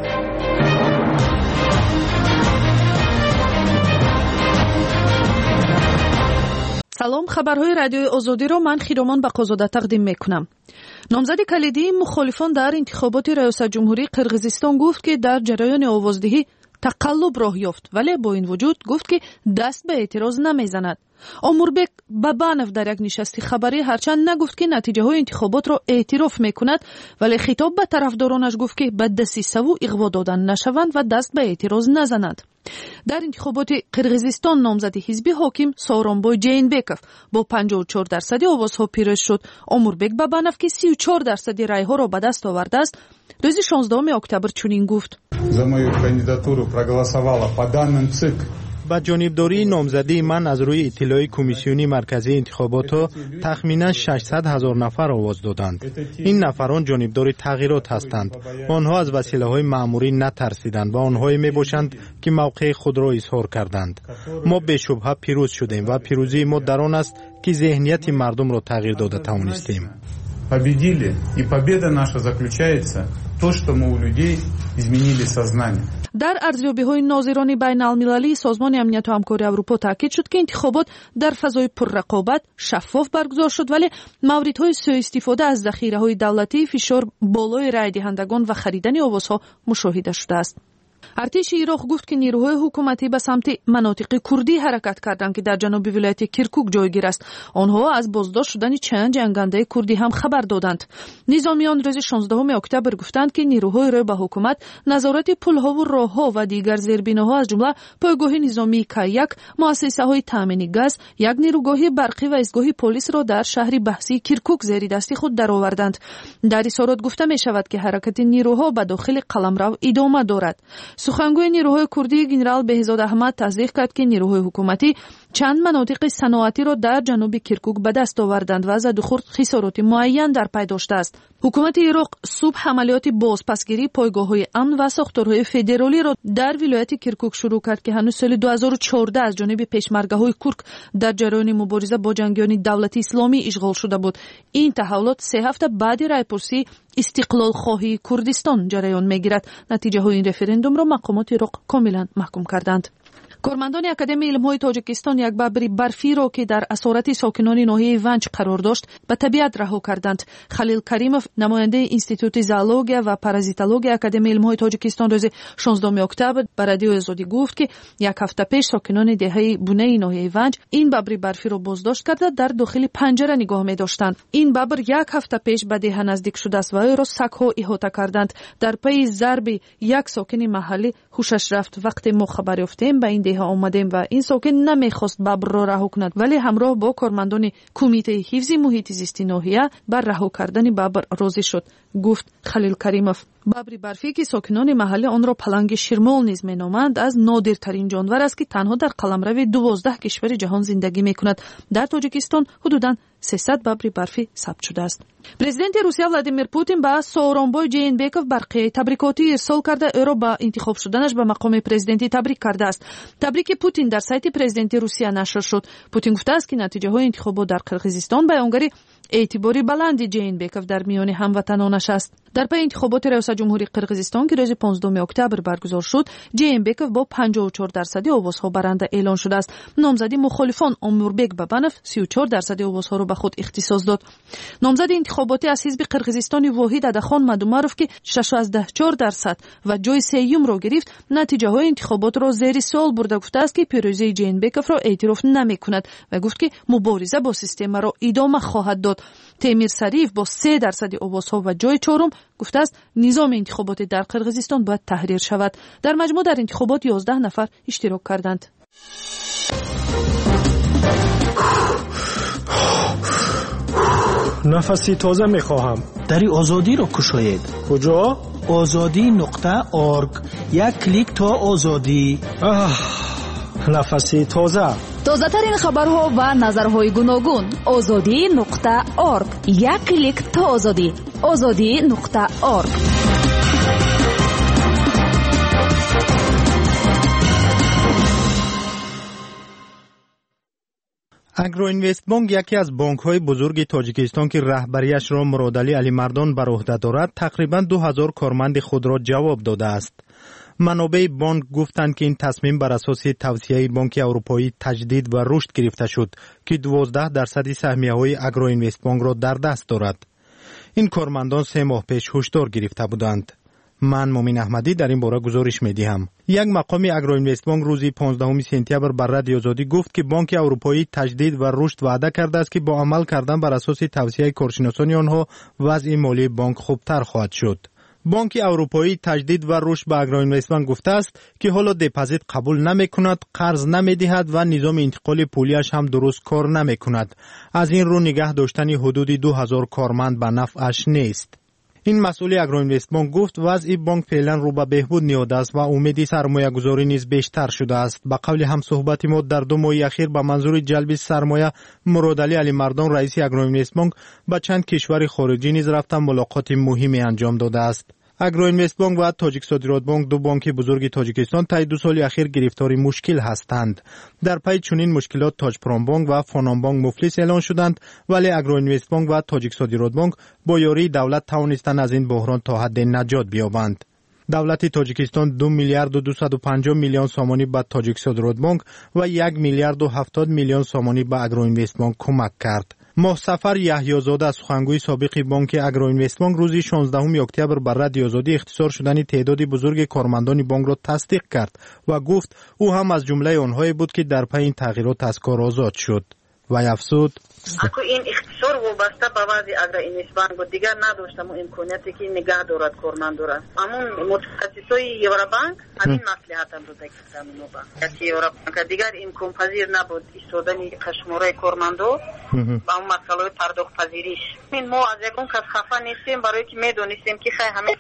سلام، خبرهای رادیوی آزادی را من خیرامان بقازاده تقدیم میکنم. نامزد کلیدی مخالفان در انتخابات ریاست جمهوری قرقیزستان گفت که در جریان آوازدهی تقلب راه یافت، ولی با این وجود گفت که دست به اعتراض نمیزند. омурбек бабанов дар як нишасти хабарӣ ҳарчанд нагуфт ки натиҷаҳои интихоботро эътироф мекунад, вале хитоб ба тарафдоронаш гуфт ки ба дасисаву иғво додан нашаванд ва даст ба эътироз назананд. дар интихоботи қирғизистон номзади ҳизби ҳоким Сооронбой Ҷейнбеков бо 54% овозҳо пирӯз шуд. Омурбек бабанов ки 34% райҳоро ба даст овардааст, рӯзи 16 октябр чунин гуфт: за мою кандидатуру проголосовала по данным ЦИК. با جانبداری نامزدی من از روی اطلاع کمیسیون مرکزی انتخابات تخمینا 600,000 نفر آواز دادند. این نفران جانبدار تغییرات هستند. آنها از وسیله‌های مأموری نترسیدند و آنهایی میباشند که موقع خود را اظهار کردند. ما به شبهه پیروز شدیم و پیروزی ما در آن است که ذهنیت مردم را تغییر داده توانستیم. Победили, и победа наша заключается в том, что мы у людей изменили сознание. дар арзёбиҳои нозирони байналмилалии созмони амниятту ҳамкории Аврупо таъкид шуд ки интихобот дар фазои пуррақобат шаффоф баргузор шуд, вале мавридҳои сӯистифода аз захираҳои давлатӣ, фишор болои райдиҳандагон ва харидани овозҳо мушоҳида шудааст. артиши ироқ гуфт ки нирӯҳои ҳукуматӣ ба самти манотиқи курдӣ ҳаракат карданд ки дар ҷануби вилояти Киркук ҷойгир аст. онҳо аз боздошт шудани чанд ҷангандаи курдӣ ҳам хабар доданд. низомиён рӯзи 16 октябр гуфтанд ки нирӯҳои рӯй ба ҳукумат назорати пулҳову роҳҳо ва дигар зербиноҳо аз ҷумла пойгоҳи низомии К1, муассисаҳои таъмини газ, як нирӯгоҳи барқӣ ва истгоҳи полисро дар шаҳри баҳсии Киркук зери дасти худ дароварданд. дар исорот гуфта мешавад ки ҳаракати нирӯҳо ба дохили қаламрав идома дорад. сухангӯи нирӯҳои курдӣ генерал Беҳзод Аҳмад таздиқ кард ки нирӯҳои ҳукуматӣ чанд манотиқи саноатиро дар ҷануби Киркук ба даст оварданд ва задухурд хисороти муайян дар пай доштааст. ҳукумати Ироқ субҳ амалиёти бозпасгирӣ пойгоҳҳои амн ва сохторҳои федералиро дар вилояти Киркук шурӯъ кард ки ҳанӯз соли 2014 аз ҷониби пешмаргаҳои курд дар ҷараёни мубориза бо ҷангиёни давлати исломӣ ишғол шуда буд. ин таҳаввулот 3 ҳафта баъди райпурсии истиқлолхоҳии Курдистон ҷараён мегирад. натиҷаҳои ин референдумро мақомоти Ироқ комилан маҳкум карданд. кормандони академияи илмҳои тоҷикистон як бабри барфиро ки дар асорати сокинони ноҳияи Ванҷ қарор дошт ба табиат раҳо карданд. Халил Каримов, намояндаи институти зоология ва паразитология академияи илмҳои тоҷикистон рӯзи 16 октябр ба радиои Озодӣ гуфт ки як ҳафта пеш сокинони деҳаи бунаи ноҳияи Ванҷ ин бабри барфиро боздошт карда дар дохили панҷара нигоҳ медоштанд. ин бабр як ҳафта пеш ба деҳа наздик шудааст ва ӯро сагҳо иҳота карданд. дар пайи зарби як сокини маҳаллӣ ҳушаш рафт. вақте мо хабар ёфтем ба ин деҳа омадем ва ин сокин намехост бабрро раҳо кунад, вале ҳамроҳ бо кормандони кумитаи ҳифзи муҳити зисти ноҳия ба раҳо кардани бабр розӣ шуд, гуфт Халил Каримов. бабри барфӣ ки сокинони маҳаллӣ онро паланги ширмол низ меноманд, аз нодиртарин ҷонвар аст ки танҳо дар қаламрави 12 кишвари ҷаҳон зиндагӣ мекунад. дар Тоҷикистон ҳудудан 300 бабри барфӣ сабт шудааст. президенти Русия Владимир Путин ба Сооронбой Ҷейнбеков барқияи табрикотӣ ирсол карда ӯро ба интихоб шуданаш ба мақоми президентӣ табрик кардааст. табрики Путин дар сайти президенти Русия нашр шуд. Путин гуфтааст ки натиҷаҳои интихобот дар Қирғизистон баёнгари эътибори баланди Ҷейнбеков дар миёни ҳамватанонаш аст. дар пайи интихоботи раёсатҷумҳурии Қирғизистон ки рӯзи 15 октябр баргузор шуд, Ҷейнбеков бо 54% овозҳо баранда эълон шудааст. номзади мухолифон Омурбек Бабанов 34% овозҳоро ба худ ихтисос дод. номзади интихоботӣ аз ҳизби Қирғизистони Воҳид Адахон Мадумаров ки 64% ва ҷои сеюмро гирифт, натиҷаҳои интихоботро зери суол бурда гуфтааст ки пирӯзии Ҷейнбековро эътироф намекунад ва гуфт ки мубориза бо системаро идома хоҳад дод. Темир Сариев бо 3% овозҳо ва ҷои чорум гуфтааст низоми интихоботӣ дар Қирғизистон бояд таҳрир шавад. дар маҷмӯъ дар интихобот 11 нафар иштирок карданд. нафаси тоза мехоҳам. дари озодиро кушоед. куҷо? ozodi.org. як клик то озодӣ. нафаси тоза. тозатарин хабарҳо ва назарҳои гуногун. ozodi.org. як клик то озодӣ. ozodi.org. агроинвестбанк яке аз бонкҳои бузурги тоҷикистон ки раҳбариашро муродали алимардон бар уҳда дорад, тақрибан 2000 корманди худро ҷавоб додааст. манобаи бонк гуфтанд ки ин тасмим бар асоси тавсияи Бонки Аврупоӣ таҷдид ва рушд гирифта шуд ки 12% саҳмияҳои агроинвестбанкро дар даст дорад. ин кормандон 3 моҳ пеш ҳушдор гирифта буданд. من مومین احمدی در این باره گزارش می‌دهم. یک مقام اگروینوستبانک روز 15 سپتامبر بر رادیو آزادی گفت که بانک اروپایی تجدید و رشد وعده کرده است که با عمل کردن بر اساس توصیه کارشناسان آنها وضع مالی بانک خوبتر خواهد شد. بانک اروپایی تجدید و رشد به اگروینوستبانک گفته است که حالا دپازیت قبول نمی‌کند، قرض نمی‌دهد و نظام انتقال پولیش هم درست کار نمی‌کند. از این رو نگه داشتن حدود 2000 کارمند به نفعش نیست. این مسئول اگروینوستبانک گفت وضع بانک فعلا رو به بهبود نیامده است و امید سرمایه گذاری نیز بیشتر شده است. به قول هم صحبت ما در 2 ماه اخیر به منظور جلب سرمایه مرادعلی علی مردان رئیس اگروینوستبانک به چند کشور خارجی نیز رفته ملاقات مهمی انجام داده است. اگروینوستبانک و تاجیک صادرات بانک 2 بانک بزرگ تاجیکستان طی 2 سال اخیر گرفتار مشکل هستند. در پی چنین مشکلات تاجپرام بانک و فانام بانک مفلس اعلان شدند، ولی اگروینوستبانک و تاجیک صادرات بانک با یاری دولت توانستند از این بحران تا حد نجات بیابند. دولت تاجیکستان 2 میلیارد و 250 میلیون سامانی به تاجیک صادرات بانک و 1 میلیارد و 70 میلیون سامانی به اگروینوستبانک کمک کرد. مصطفی یحیی‌زاده سخنگوی سابق بانک اگروینوستبانک روز 16 اکتبر بر رادیو آزادی اختصار شدن تعداد بزرگ کارمندان بانک را تصدیق کرد و گفت او هم از جمله آنهایی بود که در پی این تغییرات از کار آزاد شد و افزود اكو این اختصار وابسته به وضع اگروینوستبانک بود، دیگر نداشتم امکانیتی که نگه دارد کارمند را. همون متخصصای یورابانک همین مصلحت هم داده کردن اونها که یورابانک دیگر امکان پذیر نبود ایستادن کشماره کارمندو با اون مسئله پرداخت پذیریش. ما از یکون کس خفه نیستیم برای که میدونستیم که خیلی همه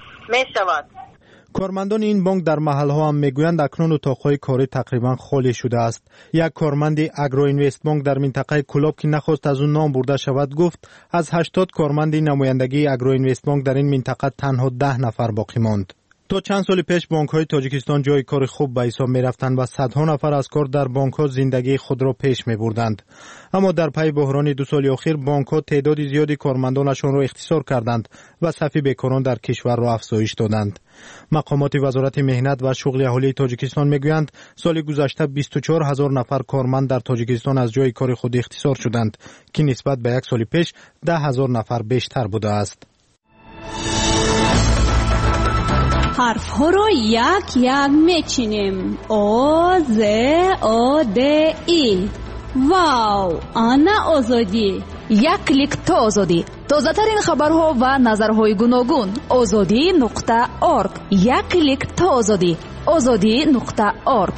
میشود. کارمندان این بانک در محل‌ها هم میگویند اکنون اتاق‌های کاری تقریبا خالی شده است. یک کارمند اگروینوستبانک در منطقه کلاب که نخواست از اون نام برده شود گفت از 80 کارمند نمایندگی اگروینوستبانک در این منطقه تنها 10 نفر باقی ماند. تا چند سال پیش بانک‌های تاجیکستان جای کار خوب به حساب می‌رفتند و صدها نفر از کار در بانک‌ها زندگی خود را پیش می‌بردند. اما در پی بحران 2 سال اخیر بانک‌ها تعداد زیادی کارمندانشان را اختصار کردند و صف بیکاران در کشور را افزایش دادند. مقامات وزارت مهنت و شغل اهالی تاجیکستان می‌گویند سال گذشته 24000 نفر کارمند در تاجیکستان از جای کار خود اختصار شدند که نسبت به یک سال پیش 10000 نفر بیشتر بوده است. حرف ها رو یک یک میچینیم. او ز او د ای. واو، آنا آزادی. یک کلیک تا آزادی. تازه ترین خبرها و نظرهای گوناگون. azadi.org. یک کلیک تا آزادی. azadi.org.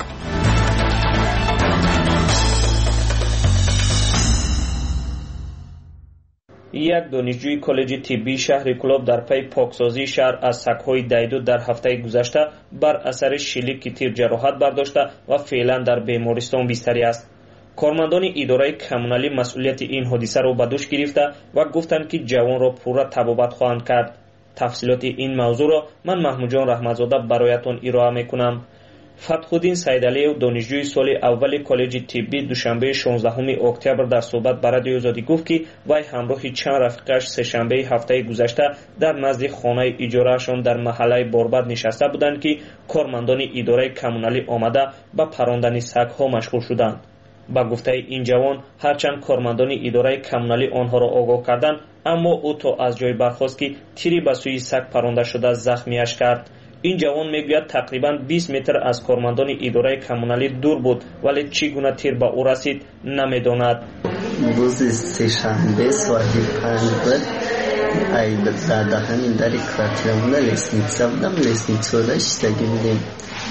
یک دانشجوی کالج طبی شهر کلاب در پی پاکسازی شهر از سگ‌های دیدو در هفته گذشته بر اثر شلیک تیر جراحت برداشته و فعلا در بیمارستان بستری است. کارمندان اداره کمونالی مسئولیت این حادثه را به دوش گرفته و گفتند که جوان را پورا تبابت خواهند کرد. تفصیلات این موضوع را من محمود جان رحمتزاده برایتان ارائه میکنم. فتح‌الدین سیدعلی دانشجوی سال اول کالج طبی دوشنبه 16 اکتبر در صحبت با رادیو آزادی گفت که وی همراه چند رفیقش سه‌شنبه هفته گذشته در نزد خانه اجارهشان در محله باربد نشسته بودند که کارمندان اداره کمونالی آمده به پراندن سگ‌ها مشغول شدند. با گفته این جوان هرچند کارمندان اداره کمونالی آنها را آگاه کردند، اما او تا از جای برخاست که تیری به سوی سگ پرانده شده زخمیش کرد. این جوان میگوید تقریبا 20 متر از کارمندان اداره کمونالی دور بود، ولی چگونه تیر به او رسید نمیداند. روز سه‌شنبه ساعت 5 بود ایبت زده همین در کارتیامون لسنیتسا بودم، لسنیتسا را شتگی بودیم.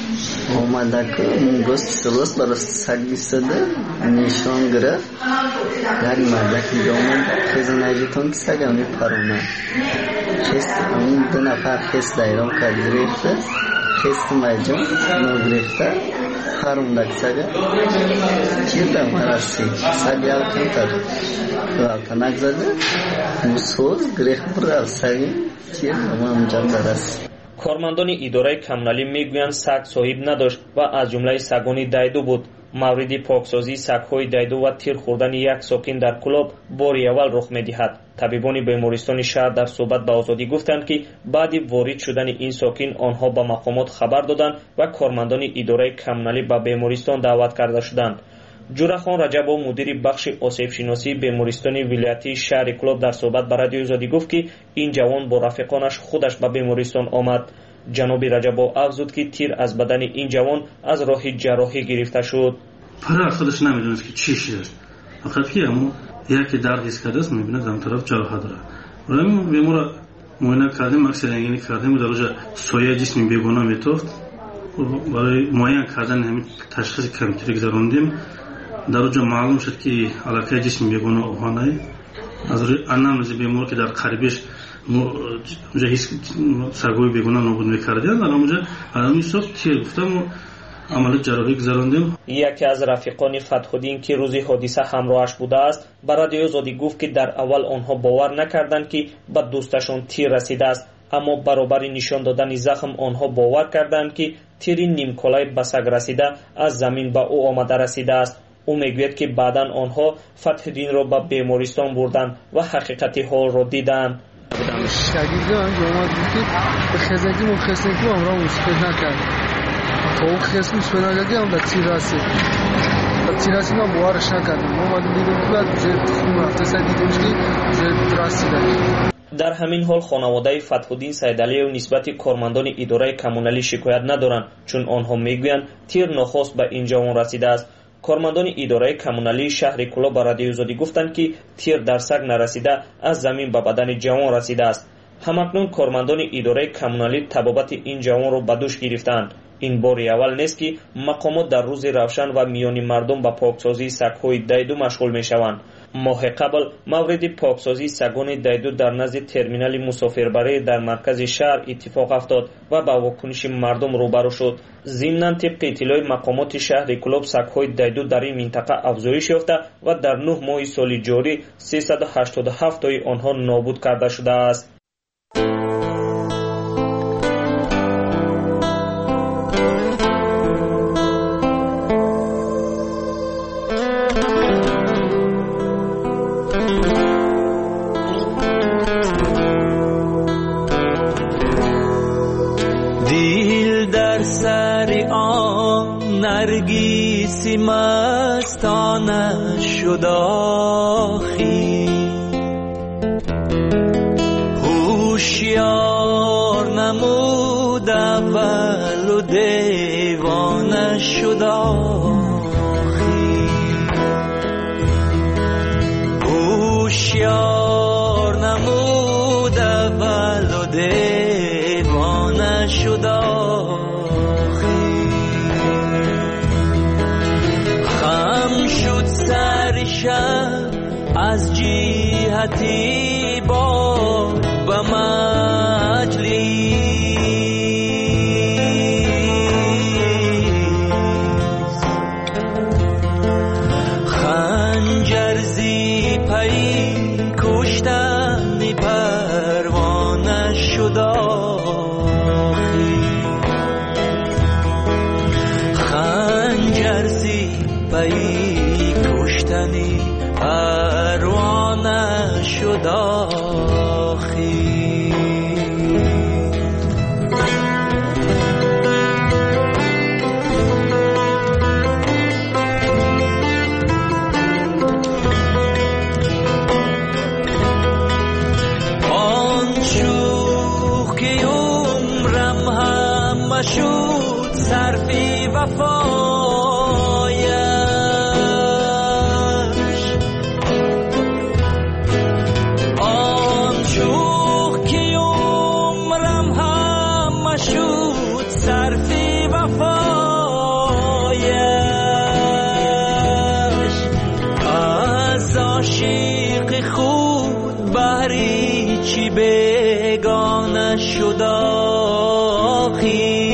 اومده که اون گوست سلوست برای سگ بیستده نشان گرفت یک مرده که اینجا اومد خیز نجیتون که سگ همی پرونه خیست اون 2 نفر خیست دایرام کرد گرفته خیست مجموع نو گرفته پرونده که سگ چیرده مرسی سگ یالکن تر یالکنک زده موسوز گرفت برده سگ چیرده ما اونجا درست. کارمندان اداره کمونالی میگویند سگ صاحب نداشت و از جمله سگان دیدو بود. مورد پاکسازی سگ‌های دیدو و تیر خوردن یک ساکن در کلاب باری اول رخ می‌دهد. طبیبان بیمارستان شهر در صحبت با آزادی گفتند که بعد وارد شدن این ساکن آنها به مقامات خبر دادند و کارمندان اداره کمونالی به بیمارستان دعوت کرده شدند. جورخان رجبو مدیر بخش آسیب شناسی بیمارستان ولایتی شهر کلوب در صحبت با رادیو آزادی گفت که این جوان با رفیقانش خودش به بیمارستان آمد. جناب رجبو افزود که تیر از بدن این جوان از راه جراحی گرفته شد. پدر خودش نمیدونست که چی شده، فقط که اما یکی درد حس کرده است، میبینه در طرف جراحت داره. ولی بیمار معاینه کردیم، عکس رنگینی کردیم، در اونجا سایه جسم بیگانه میتافت. برای معاینه کردن همین تشخیص کامپیوتری گذراندیم. در اونجا معلوم شد که علاقه جسم بیگانه اوهانه از روی انامنز بیمار که در قریبش اونجا هیچ سرگوی بیگانه نابود میکردیم. در اونجا آدمی صبح تیر گفتم عمل جراحی گذراندیم. یکی از رفیقان فتح‌الدین که روز حادثه همراهش بوده است به رادیو آزادی گفت که در اول آنها باور نکردند که به دوستشان تیر رسیده است، اما برابر نشان دادن زخم آنها باور کردند که تیر نیمکلای به سگ رسیده از زمین به او آمده رسیده است. او میگوید که بعدا آنها فتح‌الدین را به بیمارستان بردند و حقیقت حال را دیدند. شدیدی آمد که به خزندی مخصنگی آمرا مصفید نکرد. او خصوص فناجدی هم در تیر رسید. در تیر رسید ما بوارش نکردیم. ما اومدیم دیدیم که بعد زیر خون رفته سدیدیم که زیر رسیدن. در همین حال خانواده فتح‌الدین سیدعلی و نسبت کارمندان اداره کمونالی شکایت ندارند، چون آنها میگویند تیر ناخواست به این جوان رسیده است. کارمندان اداره کمونالی شهر کلوب به رادیو آزادی گفتند که تیر در سگ نرسیده از زمین به بدن جوان رسیده است. همکنون کارمندان اداره کمونالی طبابت این جوان را به دوش گرفتند. این باری اول نیست که مقامات در روز روشن و میان مردم به پاکسازی سگ‌های دیدو مشغول میشوند. ماه قبل مورد پاکسازی سگان دیدو در نزد ترمینال مسافربری در مرکز شهر اتفاق افتاد و با واکنش مردم روبرو شد. ضمناً طبق اطلاع مقامات شهر کلوب سگ‌های دیدو در این منطقه افزایش یافته و در 9 ماه سال جاری 387 تای آنها نابود کرده شده است. نرگیسی مستانه شد آخی، هوشیار نمود اول و دیوانه شد آخی، هوشیار نمود اول و دیوانه شد آخی. شب از جهتی با به مجلس، خنجر زی پی کشتن پروانه شد آخی، خنجر زی پی کشتنی پروانه شد آخی. آن شوخ که عمرم هم شد صرفی وفا، بهری چی بیگانه شد آخی.